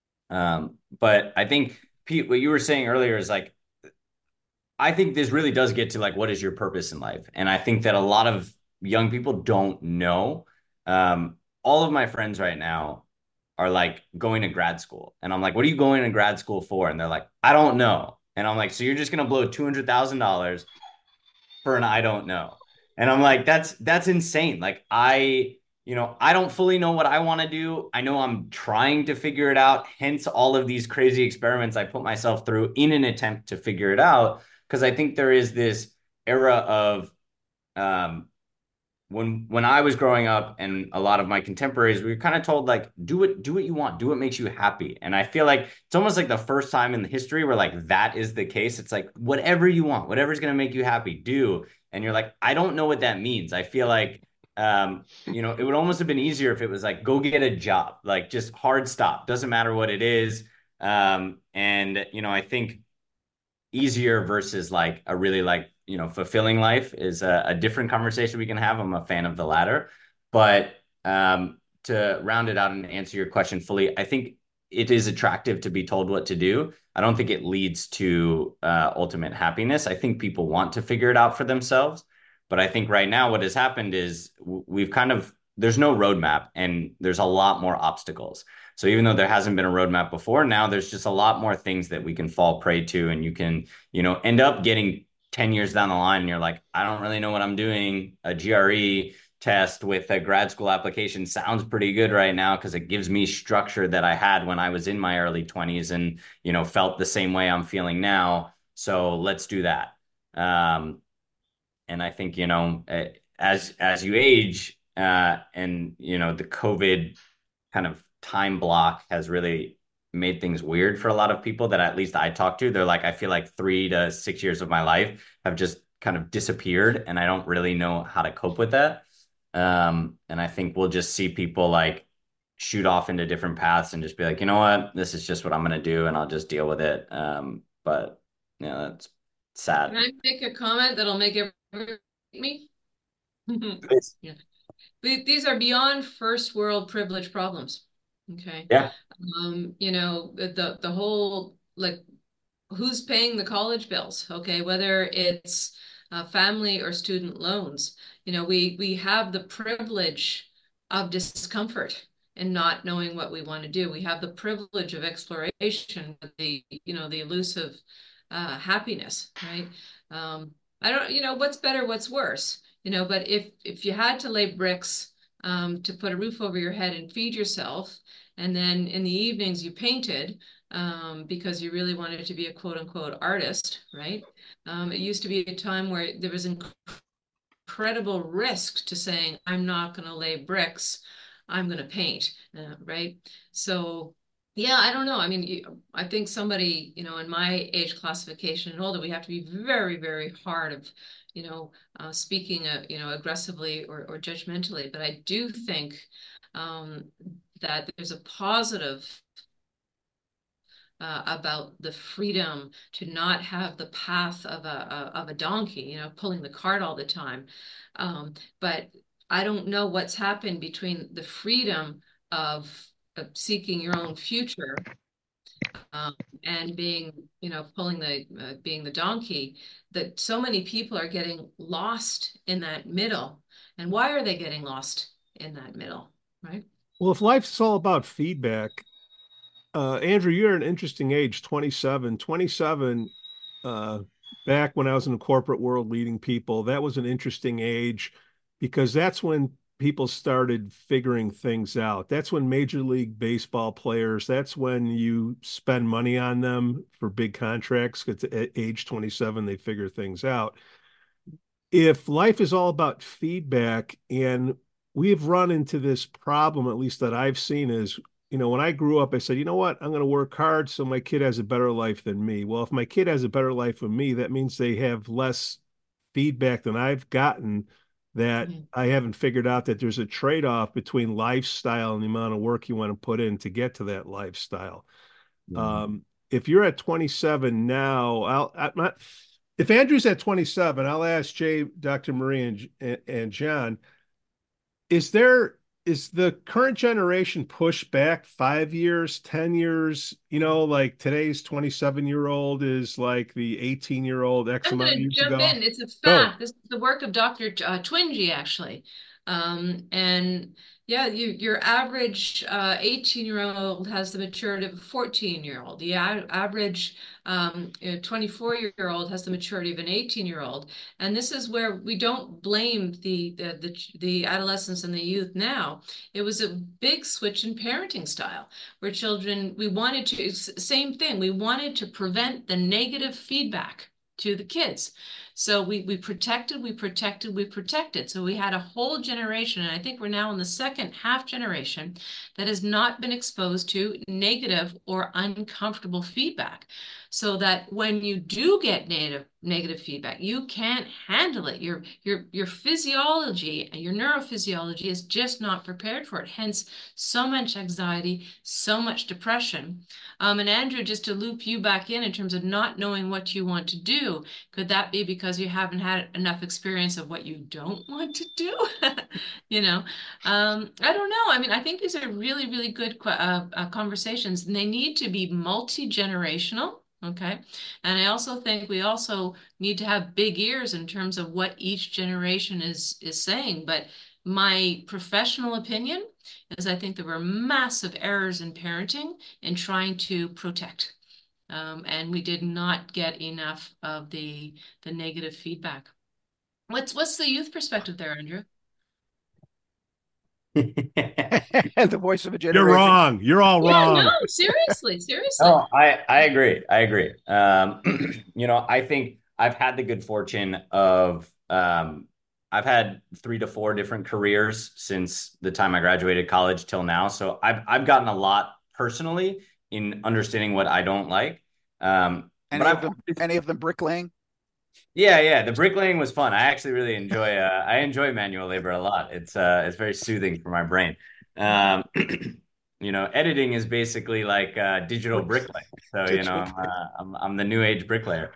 But I think, Pete, what you were saying earlier is like, I think this really does get to like, what is your purpose in life? And I think that a lot of young people don't know. All of my friends right now are like going to grad school. And I'm like, what are you going to grad school for? And they're like, I don't know. And I'm like, so you're just going to blow $200,000 for an I don't know. And I'm like, that's insane. Like, I don't fully know what I want to do. I know I'm trying to figure it out. Hence all of these crazy experiments I put myself through in an attempt to figure it out. Because I think there is this era of, when I was growing up, and a lot of my contemporaries, we were kind of told like, do what you want, do what makes you happy. And I feel like it's almost like the first time in the history where like that is the case. It's like, whatever you want, whatever's going to make you happy, do. And you're like, I don't know what that means. I feel like, it would almost have been easier if it was like, go get a job, like just hard stop, doesn't matter what it is. I think easier versus like a really like, fulfilling life is a different conversation we can have. I'm a fan of the latter, but to round it out and answer your question fully, I think it is attractive to be told what to do. I don't think it leads to ultimate happiness. I think people want to figure it out for themselves. But I think right now what has happened is we've kind of, there's no roadmap and there's a lot more obstacles. So even though there hasn't been a roadmap before, now there's just a lot more things that we can fall prey to, and you can, end up getting 10 years down the line and you're like, I don't really know what I'm doing. A GRE test with a grad school application sounds pretty good right now because it gives me structure that I had when I was in my early 20s and, felt the same way I'm feeling now. So let's do that. And I think, as you age, and, the COVID kind of time block has really made things weird for a lot of people that at least I talk to. They're like, I feel like 3 to 6 years of my life have just kind of disappeared and I don't really know how to cope with that. And I think we'll just see people like shoot off into different paths and just be like, you know what, this is just what I'm going to do and I'll just deal with it. But that's sad. Can I make a comment that'll make everybody me? Yeah. These are beyond first world privilege problems. Okay. Yeah. The whole, like, who's paying the college bills? Okay. Whether it's family or student loans, we have the privilege of discomfort and not knowing what we want to do. We have the privilege of exploration, the elusive happiness, right? I don't, what's better, what's worse, but if you had to lay bricks to put a roof over your head and feed yourself, and then in the evenings you painted because you really wanted to be a quote unquote artist, right? It used to be a time where there was incredible risk to saying, I'm not going to lay bricks, I'm going to paint, right? So yeah, I don't know. I mean, I think somebody, in my age classification and older, we have to be very, very hard of, speaking, aggressively or judgmentally. But I do think that there's a positive about the freedom to not have the path of a donkey, pulling the cart all the time. But I don't know what's happened between the freedom of seeking your own future and being, being the donkey, that so many people are getting lost in that middle. And why are they getting lost in that middle, right? Well, if life's all about feedback, Andrew, you're an interesting age, 27. 27, back when I was in the corporate world leading people, that was an interesting age because that's when people started figuring things out. That's when Major League Baseball players, that's when you spend money on them for big contracts, because at age 27, they figure things out. If life is all about feedback, and we've run into this problem, at least that I've seen, is, when I grew up, I said, you know what, I'm going to work hard so my kid has a better life than me. Well, if my kid has a better life than me, that means they have less feedback than I've gotten, that I haven't figured out that there's a trade-off between lifestyle and the amount of work you want to put in to get to that lifestyle. If you're at 27 now, if Andrew's at 27, I'll ask Jay, Dr. Marie, and John, is the current generation pushed back 5 years, 10 years? Like today's 27-year-old is like the 18-year-old X amount of years ago. I'm going to jump in. It's a fact. This is the work of Dr. Twenge, actually. And yeah, your average 18-year-old has the maturity of a 14-year-old. The average 24-year-old has the maturity of an 18-year-old. And this is where we don't blame the adolescents and the youth now. It was a big switch in parenting style, where children, same thing, we wanted to prevent the negative feedback to the kids. So we protected. So we had a whole generation, and I think we're now in the second half generation, that has not been exposed to negative or uncomfortable feedback. So that when you do get negative feedback, you can't handle it. Your physiology and your neurophysiology is just not prepared for it. Hence, so much anxiety, so much depression. And Andrew, just to loop you back in terms of not knowing what you want to do, could that be because you haven't had enough experience of what you don't want to do? I don't know. I mean, I think these are really, really good conversations, and they need to be multi-generational. Okay. And I also think we also need to have big ears in terms of what each generation is saying. But my professional opinion is I think there were massive errors in parenting in trying to protect. And we did not get enough of the negative feedback. What's the youth perspective there, Andrew? The voice of a You're generation. wrong. You're all Yeah, wrong. no, seriously, seriously. Oh, I agree. I agree. I think I've had the good fortune of I've had 3 to 4 different careers since the time I graduated college till now. So I've gotten a lot personally in understanding what I don't like. Any of them bricklaying? Yeah. The bricklaying was fun. I actually really enjoy manual labor a lot. It's very soothing for my brain. Um, editing is basically like digital bricklaying. So, I'm the new age bricklayer.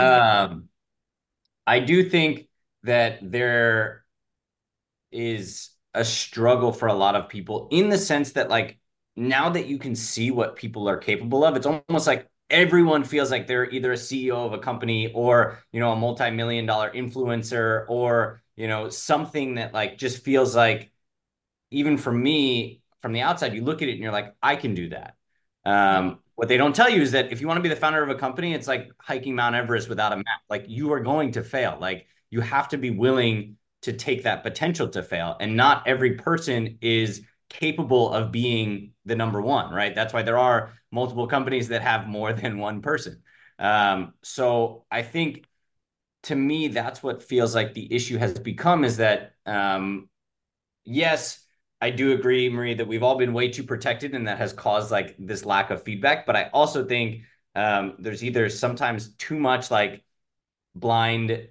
I do think that there is a struggle for a lot of people in the sense that, like, now that you can see what people are capable of, it's almost like everyone feels like they're either a CEO of a company or, a multi-million-dollar influencer or, something that like just feels like, even for me from the outside, you look at it and you're like, I can do that. What they don't tell you is that if you want to be the founder of a company, it's like hiking Mount Everest without a map. Like, you are going to fail. Like, you have to be willing to take that potential to fail. And not every person is capable of being the number one, right? That's why there are multiple companies that have more than one person. So I think, to me, that's what feels like the issue has become, is that, yes, I do agree, Marie, that we've all been way too protected, and that has caused like this lack of feedback. But I also think there's either sometimes too much like blindness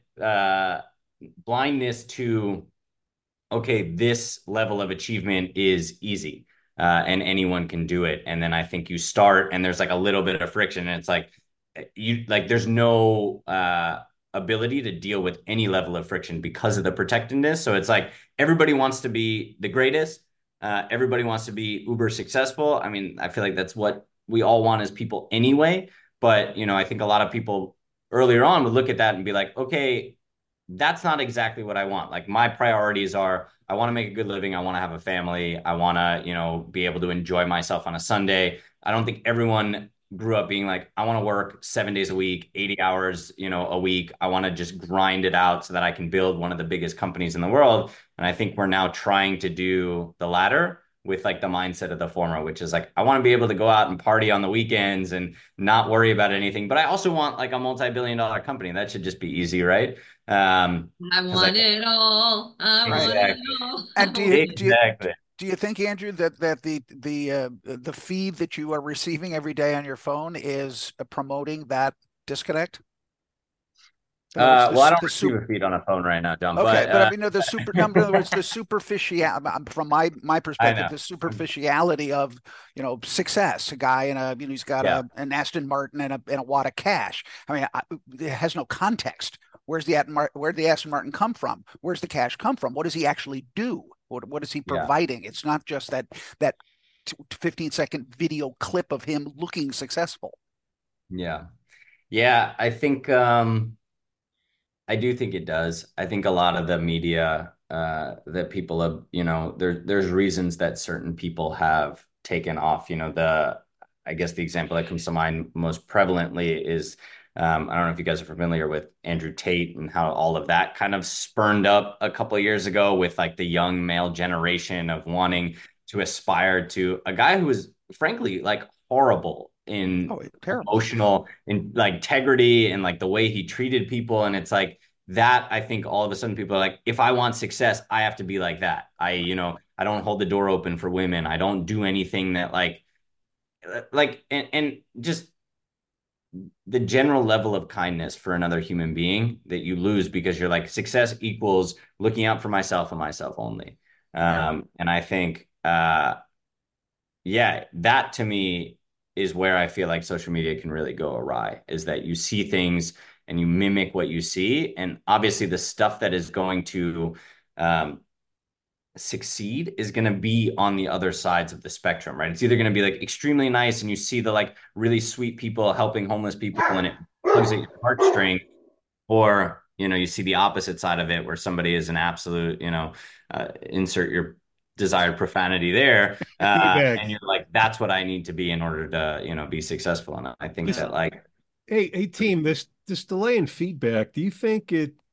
to, okay, this level of achievement is easy and anyone can do it. And then I think you start and there's like a little bit of friction, and it's like there's no ability to deal with any level of friction because of the protectiveness. So it's like everybody wants to be the greatest. Everybody wants to be uber successful. I mean, I feel like that's what we all want as people anyway. But, I think a lot of people earlier on would look at that and be like, okay, that's not exactly what I want. Like, my priorities are, I want to make a good living. I want to have a family. I want to, be able to enjoy myself on a Sunday. I don't think everyone grew up being like, I want to work 7 days a week, 80 hours, a week. I want to just grind it out so that I can build one of the biggest companies in the world. And I think we're now trying to do the latter with like the mindset of the former, which is like, I want to be able to go out and party on the weekends and not worry about anything. But I also want like a multi-billion-dollar company. That should just be easy, right? I want it all. I want it all. And do you think, Andrew, that the feed that you are receiving every day on your phone is promoting that disconnect? Well, I don't receive a feed on a phone right now, John. Okay, but I mean, in other words, the superficial, from my perspective, the superficiality of success. A guy in he's got an Aston Martin and a wad of cash. I mean, it has no context. Where'd the Aston Martin come from? Where's the cash come from? What does he actually do? What is he providing? It's not just that 15-second video clip of him looking successful. Yeah. I think. I do think it does. I think a lot of the media that people have, there's reasons that certain people have taken off. I guess the example that comes to mind most prevalently is, I don't know if you guys are familiar with Andrew Tate and how all of that kind of spurned up a couple of years ago with like the young male generation of wanting to aspire to a guy who was frankly like horrible in emotional in like integrity and like the way he treated people. And it's like that, I think all of a sudden people are like, if I want success, I have to be like that. I don't hold the door open for women. I don't do anything that and just the general level of kindness for another human being that you lose because you're like, success equals looking out for myself and myself only. And I think, that to me is where I feel like social media can really go awry, is that you see things and you mimic what you see. And obviously the stuff that is going to succeed is going to be on the other sides of the spectrum, right? It's either going to be like extremely nice and you see the like really sweet people helping homeless people and it tugs at your heartstring, or, you know, you see the opposite side of it where somebody is an absolute, you know, insert your desired profanity there. And you're like, that's what I need to be in order to, you know, be successful. And I think that like, hey team, this delay in feedback, do you think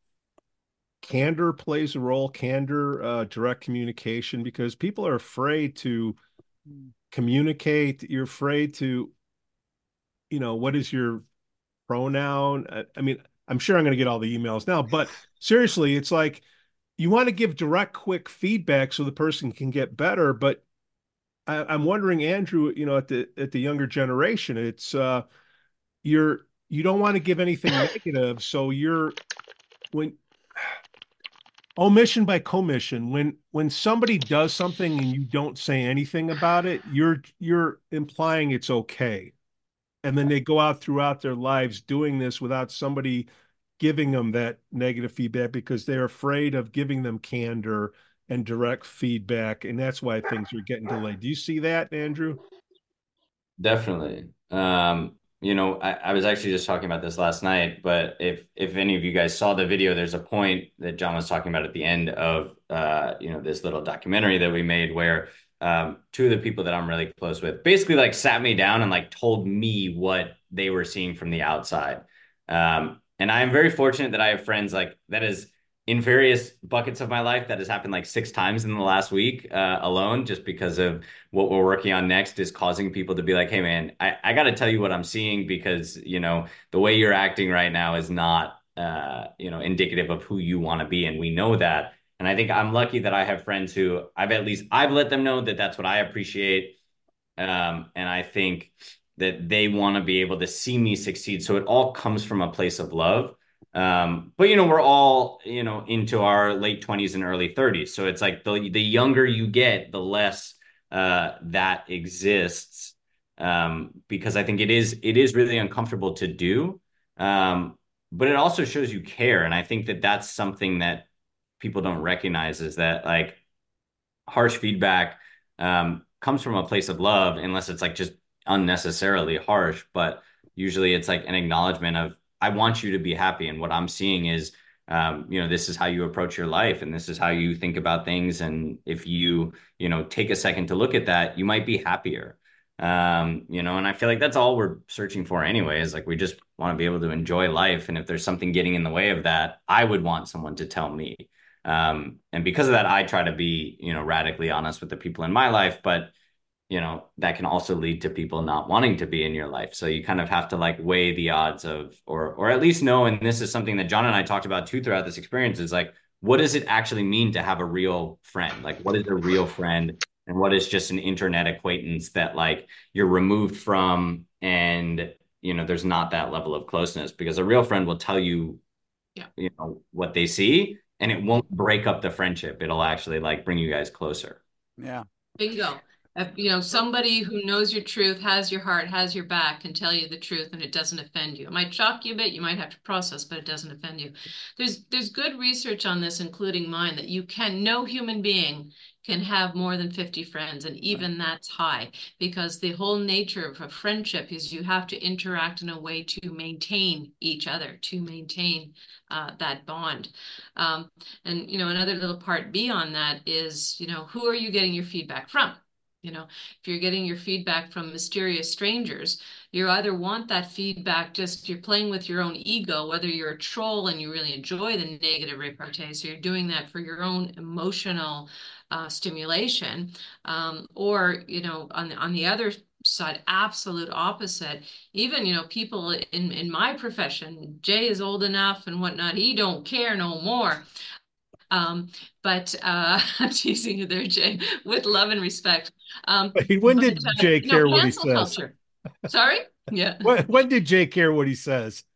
candor plays a role, direct communication, because people are afraid to communicate. You're afraid to, you know, what is your pronoun? I mean, I'm sure I'm going to get all the emails now, but seriously, it's like you want to give direct, quick feedback so the person can get better. But I'm wondering, Andrew, you know, at the younger generation, it's you don't want to give anything negative, so when omission by commission, when somebody does something and you don't say anything about it, you're implying it's okay. And then they go out throughout their lives doing this without somebody giving them that negative feedback because they're afraid of giving them candor and direct feedback. And that's why things are getting delayed. Do you see that, Andrew? definitely. You know, I was actually just talking about this last night, but if any of you guys saw the video, there's a point that John was talking about at the end of you know, this little documentary that we made where two of the people that I'm really close with basically like sat me down and like told me what they were seeing from the outside. And I am very fortunate that I have friends like that is in various buckets of my life. That has happened like 6 times in the last week alone, just because of what we're working on next is causing people to be like, hey man, I got to tell you what I'm seeing because, you know, the way you're acting right now is not, you know, indicative of who you want to be. And we know that. And I think I'm lucky that I have friends who I've let them know that that's what I appreciate. And I think that they want to be able to see me succeed. So it all comes from a place of love. But you know, we're all, you know, into our late 20s and early 30s. So it's like the younger you get, the less that exists. Because I think it is really uncomfortable to do. But it also shows you care. And I think that that's something that people don't recognize is that like harsh feedback comes from a place of love, unless it's like just unnecessarily harsh. But usually it's like an acknowledgement of, I want you to be happy. And what I'm seeing is, you know, this is how you approach your life and this is how you think about things. And if you, you know, take a second to look at that, you might be happier. You know, and I feel like that's all we're searching for anyway, is like, we just want to be able to enjoy life. And if there's something getting in the way of that, I would want someone to tell me. And because of that, I try to be, you know, radically honest with the people in my life, but you know, that can also lead to people not wanting to be in your life. So you kind of have to like weigh the odds of, or at least know, and this is something that John and I talked about too throughout this experience, is like, what does it actually mean to have a real friend? Like, what is a real friend? And what is just an internet acquaintance that like you're removed from, and, you know, there's not that level of closeness, because a real friend will tell you, you know, what they see, and it won't break up the friendship. It'll actually like bring you guys closer. Yeah. Bingo. You know, somebody who knows your truth, has your heart, has your back, can tell you the truth and it doesn't offend you. It might shock you a bit, you might have to process, but it doesn't offend you. There's good research on this, including mine, that no human being can have more than 50 friends, and even that's high, because the whole nature of a friendship is you have to interact in a way to maintain each other, to maintain that bond. And, you know, another little part B on that is, you know, who are you getting your feedback from? You know, if you're getting your feedback from mysterious strangers, you either want that feedback, just you're playing with your own ego, whether you're a troll and you really enjoy the negative repartee, so you're doing that for your own emotional stimulation, or, you know, on the other side, absolute opposite. Even, you know, people in my profession, Jay is old enough and whatnot, he don't care no more. But I'm teasing you there, Jay, with love and respect. When did Jay care what he says? Culture. Sorry? Yeah. When did Jay care what he says?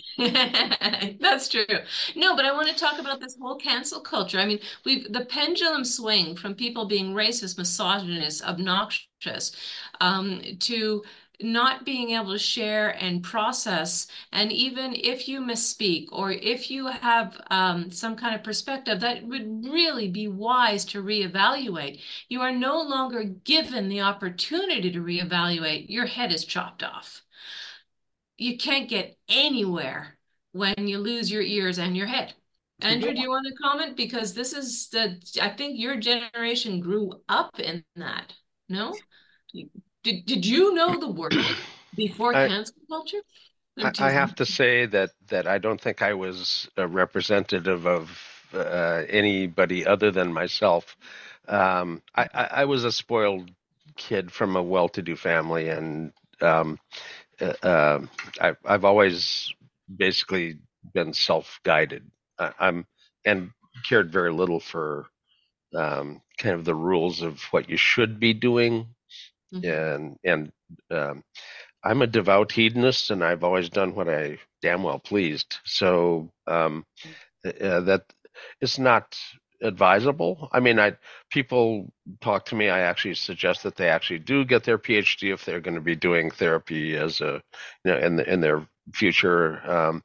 That's true. No, but I want to talk about this whole cancel culture. I mean, the pendulum swing from people being racist, misogynist, obnoxious, to not being able to share and process, and even if you misspeak or if you have some kind of perspective, that would really be wise to reevaluate. You are no longer given the opportunity to reevaluate. Your head is chopped off. You can't get anywhere when you lose your ears and your head. Andrew, do you want to comment? Because this is I think your generation grew up in that. No? Did you know the world before cancel culture? I have to say that I don't think I was a representative of anybody other than myself. I was a spoiled kid from a well-to-do family, and I've always basically been self-guided. And cared very little for kind of the rules of what you should be doing, and I'm a devout hedonist, and I've always done what I damn well pleased. So that it's not advisable. I mean, people talk to me. I actually suggest that they actually do get their PhD if they're going to be doing therapy as a, in their future.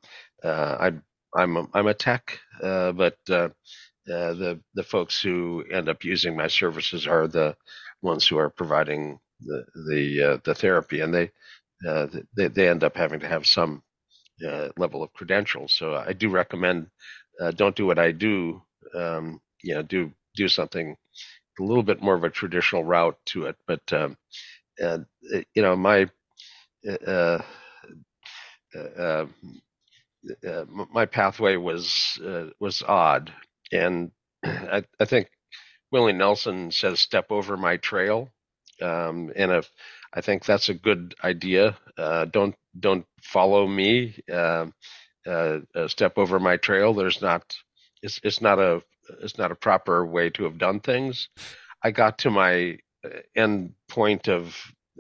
I'm a tech, but the folks who end up using my services are the ones who are providing the therapy, and they end up having to have some level of credentials. So I do recommend don't do what I do. Do something a little bit more of a traditional route to it. But my pathway was odd, and I think Willie Nelson says step over my trail, and if I think that's a good idea. Don't follow me. Step over my trail. It's not a proper way to have done things. I got to my end point of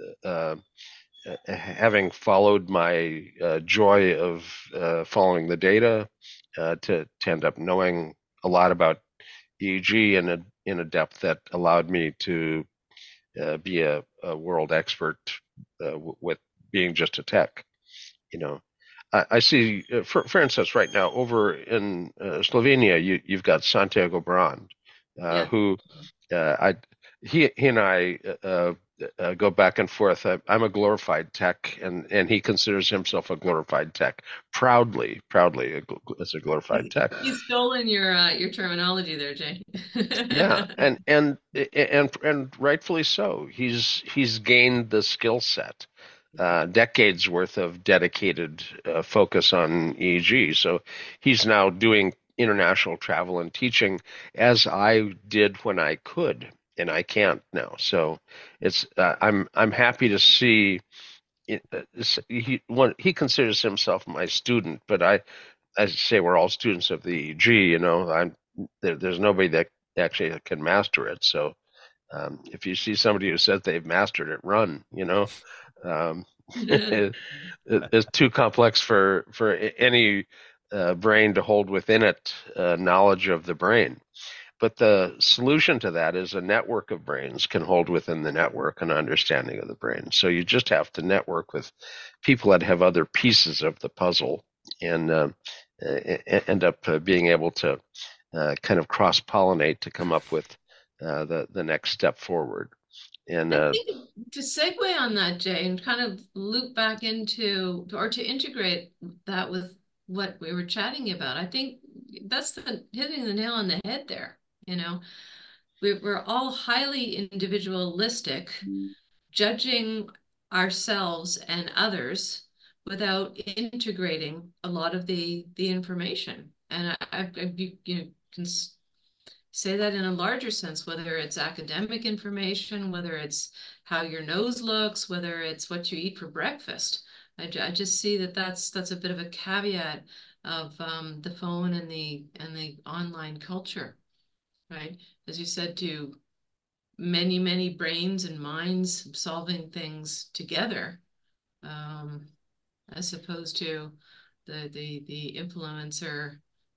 having followed my joy of following the data to end up knowing a lot about EEG in a depth that allowed me to be a world expert with being just a tech. I see, for instance, right now over in Slovenia, you've got Santiago Brand, who he and I go back and forth. I'm a glorified tech, and he considers himself a glorified tech, proudly as a glorified tech. He's stolen your terminology there, Jay. Yeah, and rightfully so. He's gained the skill set, decades worth of dedicated focus on EEG. So he's now doing international travel and teaching, as I did when I could, and I can't now. So it's I'm happy to see. He considers himself my student, but I say we're all students of the EEG. There's nobody that actually can master it. So if you see somebody who says they've mastered it, run. It's too complex for any brain to hold within it knowledge of the brain. But the solution to that is a network of brains can hold within the network an understanding of the brain. So you just have to network with people that have other pieces of the puzzle and end up being able to kind of cross-pollinate to come up with the next step forward. And I think to segue on that, Jay, and kind of loop back into or to integrate that with what we were chatting about, I think that's hitting the nail on the head there. We're all highly individualistic, judging ourselves and others without integrating a lot of the information. And you can say that in a larger sense, whether it's academic information, whether it's how your nose looks, whether it's what you eat for breakfast. I just see that's a bit of a caveat of the phone and the online culture, right? As you said, to many brains and minds solving things together, as opposed to the influencer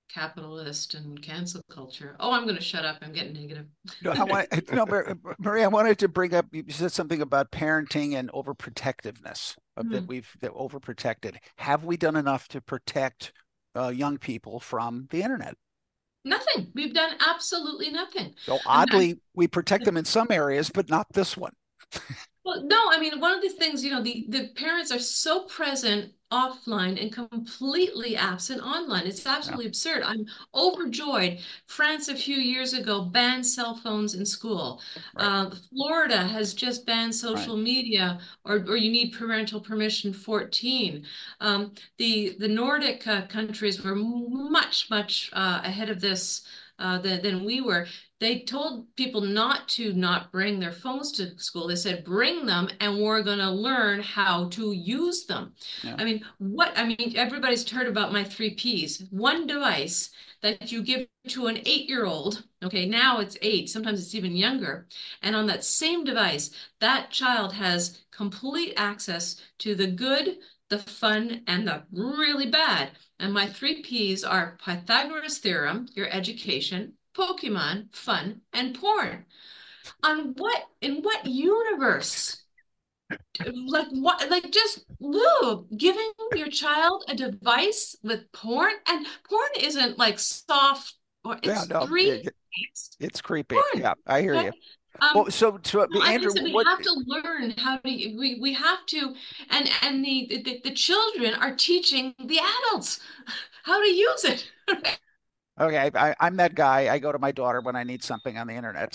capitalist and cancel culture. Oh, I'm going to shut up. I'm getting negative. No, Marie, I wanted to bring up, you said something about parenting and overprotectiveness, that overprotected. Have we done enough to protect young people from the internet? Nothing. We've done absolutely nothing. So oddly, we protect them in some areas, but not this one. Well, no, I mean, one of the things, the parents are so present offline and completely absent online. It's absolutely absurd. I'm overjoyed. France a few years ago banned cell phones in school. Right. Florida has just banned social media, or you need parental permission 14. The Nordic countries were much ahead of this than we were. They told people not bring their phones to school. They said, bring them and we're going to learn how to use them. Yeah. I mean, everybody's heard about my 3Ps. One device that you give to an 8-year-old, okay, now it's 8, sometimes it's even younger. And on that same device, that child has complete access to the good, the fun, and the really bad. And my 3Ps are Pythagoras theorem, your education, Pokemon, fun, and porn. In what universe? Like what? Like just giving your child a device with porn, and porn isn't like soft, or it's it's creepy. Porn. Yeah, I hear you. Well, so Andrew, we have to learn how to. We have to, and the children are teaching the adults how to use it. Okay, I'm that guy. I go to my daughter when I need something on the internet.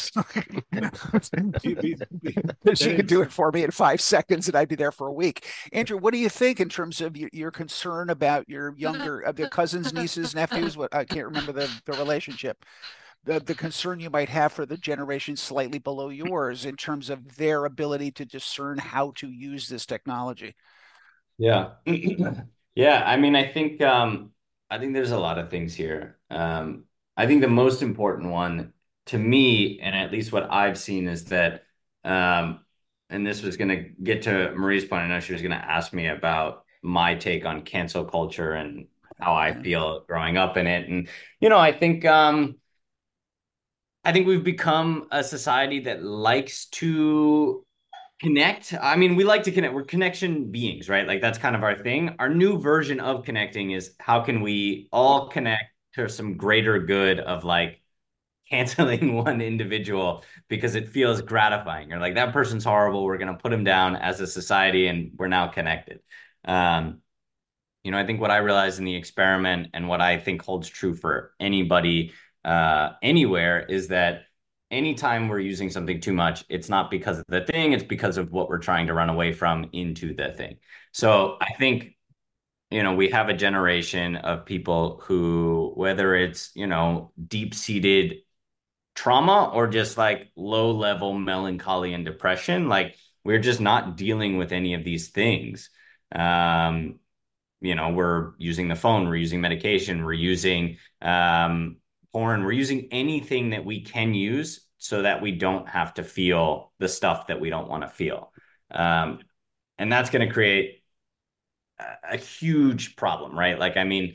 She can do it for me in 5 seconds, and I'd be there for a week. Andrew, what do you think in terms of your concern about your younger, your cousins, nieces, nephews? What, I can't remember the relationship. The concern you might have for the generation slightly below yours in terms of their ability to discern how to use this technology. Yeah, yeah. I mean, I think there's a lot of things here. I think the most important one to me, and at least what I've seen, is that, and this was going to get to Marie's point. I know she was going to ask me about my take on cancel culture and how I feel growing up in it. And, I think we've become a society that likes to connect. I mean, we like to connect. We're connection beings, right? Like that's kind of our thing. Our new version of connecting is how can we all connect to some greater good of like canceling one individual because it feels gratifying. You're like, that person's horrible. We're going to put him down as a society and we're now connected. I think what I realized in the experiment and what I think holds true for anybody anywhere is that anytime we're using something too much, it's not because of the thing, it's because of what we're trying to run away from into the thing. So I think, we have a generation of people who, whether it's, deep-seated trauma or just like low-level melancholy and depression, like we're just not dealing with any of these things. We're using the phone, we're using medication, we're using porn, we're using anything that we can use so that we don't have to feel the stuff that we don't want to feel. And that's going to create a huge problem, right? Like, I mean,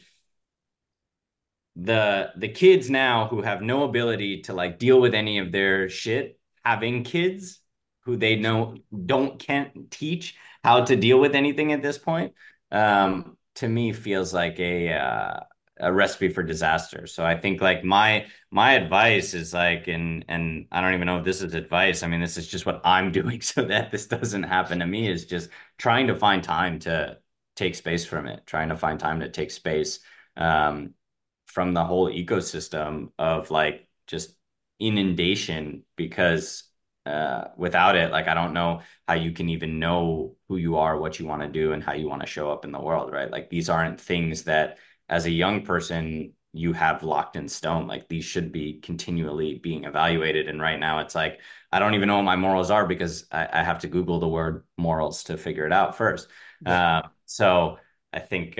the kids now who have no ability to like deal with any of their shit, having kids who they can't teach how to deal with anything at this point, to me feels like a recipe for disaster. So I think like my advice is like, and I don't even know if this is advice. I mean, this is just what I'm doing so that this doesn't happen to me, is just trying to find time to take space from it, trying to find time to take space from the whole ecosystem of like just inundation, because without it, like, I don't know how you can even know who you are, what you want to do, and how you want to show up in the world, right? Like these aren't things that as a young person you have locked in stone. Like these should be continually being evaluated. And right now it's like, I don't even know what my morals are because I have to Google the word morals to figure it out first. Yeah. So I think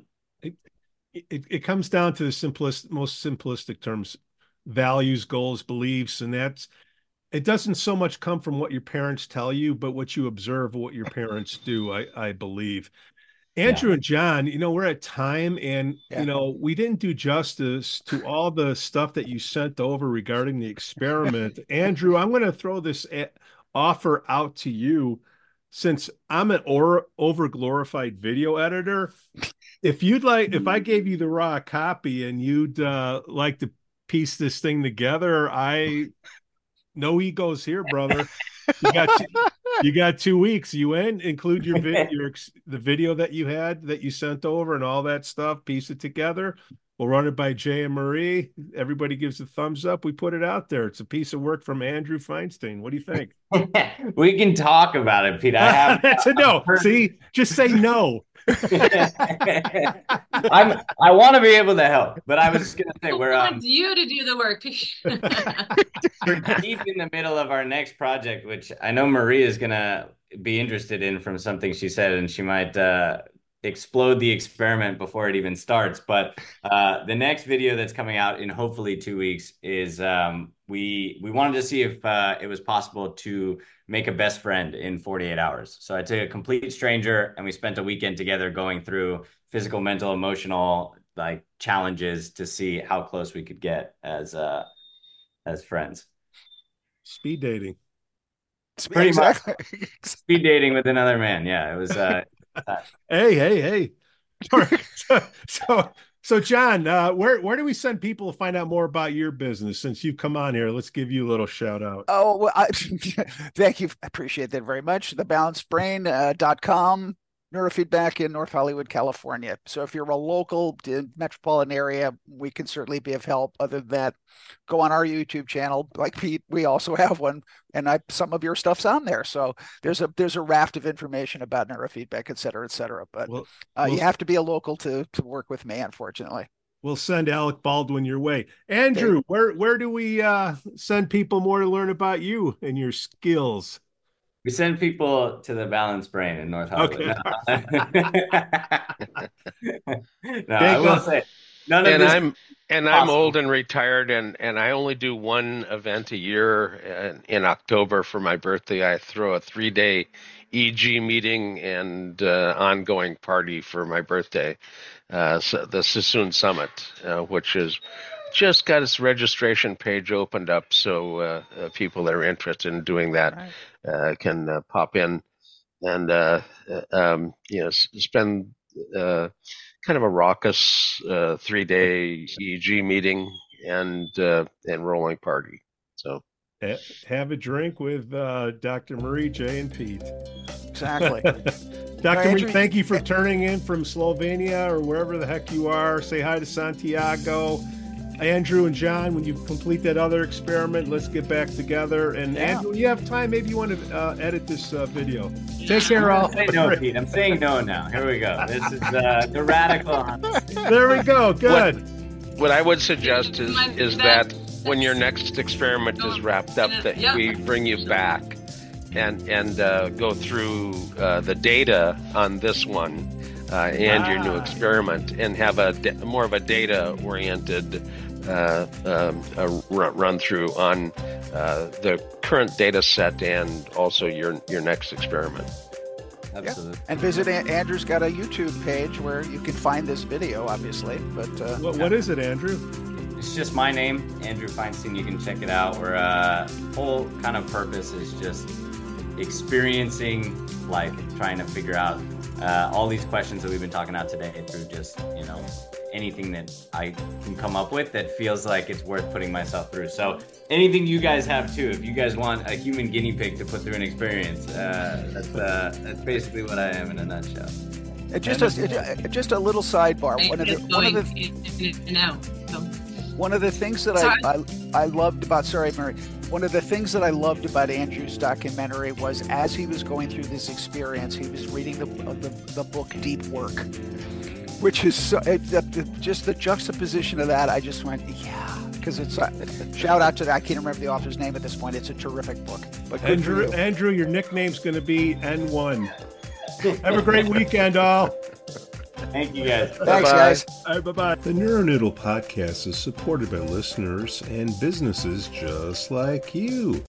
it comes down to the most simplistic terms: values, goals, beliefs. And it doesn't so much come from what your parents tell you, but what you observe, what your parents do, I believe. Andrew and John, we're at time, and we didn't do justice to all the stuff that you sent over regarding the experiment. Andrew, I'm going to throw this offer out to you, since I'm an over glorified video editor. If I gave you the raw copy and you'd like to piece this thing together, no egos here, brother. You got 2 weeks. You include your video, the video that you sent over and all that stuff. Piece it together. We'll run it by Jay and Marie. Everybody gives a thumbs up. We put it out there. It's a piece of work from Andrew Feinstein. What do you think? We can talk about it, Pete. That's a no. See, just say no. I want to be able to help, but I was just going to say we're you to do the work. We're deep in the middle of our next project, which I know Marie is going to be interested in from something she said, and she might explode the experiment before it even starts. But the next video that's coming out in hopefully 2 weeks is we wanted to see if it was possible to make a best friend in 48 hours. So I took a complete stranger and we spent a weekend together going through physical, mental, emotional challenges to see how close we could get as friends. Speed dating. Pretty much. Speed dating with another man. Yeah, it was. Hey. So John, where do we send people to find out more about your business? Since you've come on here, let's give you a little shout out. Oh, well, thank you. I appreciate that very much. TheBalancedBrain.com, neurofeedback in North Hollywood, California. So if you're a local metropolitan area, we can certainly be of help. Other than that, go on our YouTube channel. Like Pete, we also have one, and some of your stuff's on there. So there's a raft of information about neurofeedback, et cetera, et cetera. But you have to be a local to work with me, unfortunately. We'll send Alec Baldwin your way. Andrew, where do we send people more to learn about you and your skills? We send people to the Balanced Brain in North Hollywood. Okay. I will say, I'm old and retired, and I only do one event a year. In October for my birthday, I throw a 3-day EG meeting and ongoing party for my birthday. So the Sassoon Summit, which is just got its registration page opened up, so people that are interested in doing that can pop in and spend kind of a raucous 3-day EEG meeting and rolling party. So have a drink with Dr. Marie, Jay, and Pete. Exactly. Dr. Marie, thank you for turning in from Slovenia or wherever the heck you are. Say hi to Santiago. Andrew and John, when you complete that other experiment, let's get back together. And Andrew, when you have time, maybe you want to edit this video. Take care, all. No, Pete. I'm saying no now. Here we go. This is the radical honesty. There we go. Good. What I would suggest is that when your next experiment is wrapped up, that we bring you back and go through the data on this one and your new experiment, and have more of a data-oriented run through on the current data set and also your next experiment. Absolutely. Yeah. And visit Andrew's got a YouTube page where you can find this video, obviously. But what is it, Andrew? It's just my name, Andrew Feinstein. You can check it out. Our whole kind of purpose is just experiencing life, trying to figure out all these questions that we've been talking about today through just, anything that I can come up with that feels like it's worth putting myself through. So anything you guys have too, if you guys want a human guinea pig to put through an experience, that's basically what I am in a nutshell. Just a little sidebar. One of the things that I loved about, Mary, one of the things that I loved about Andrew's documentary was, as he was going through this experience, he was reading the book Deep Work, which is just the juxtaposition of that. I just went, because it's shout out to that. I can't remember the author's name at this point. It's a terrific book. But Andrew, your nickname's going to be N1. Have a great weekend, all. Thank you, guys. Thanks, guys. All right, bye-bye. The NeuroNoodle podcast is supported by listeners and businesses just like you.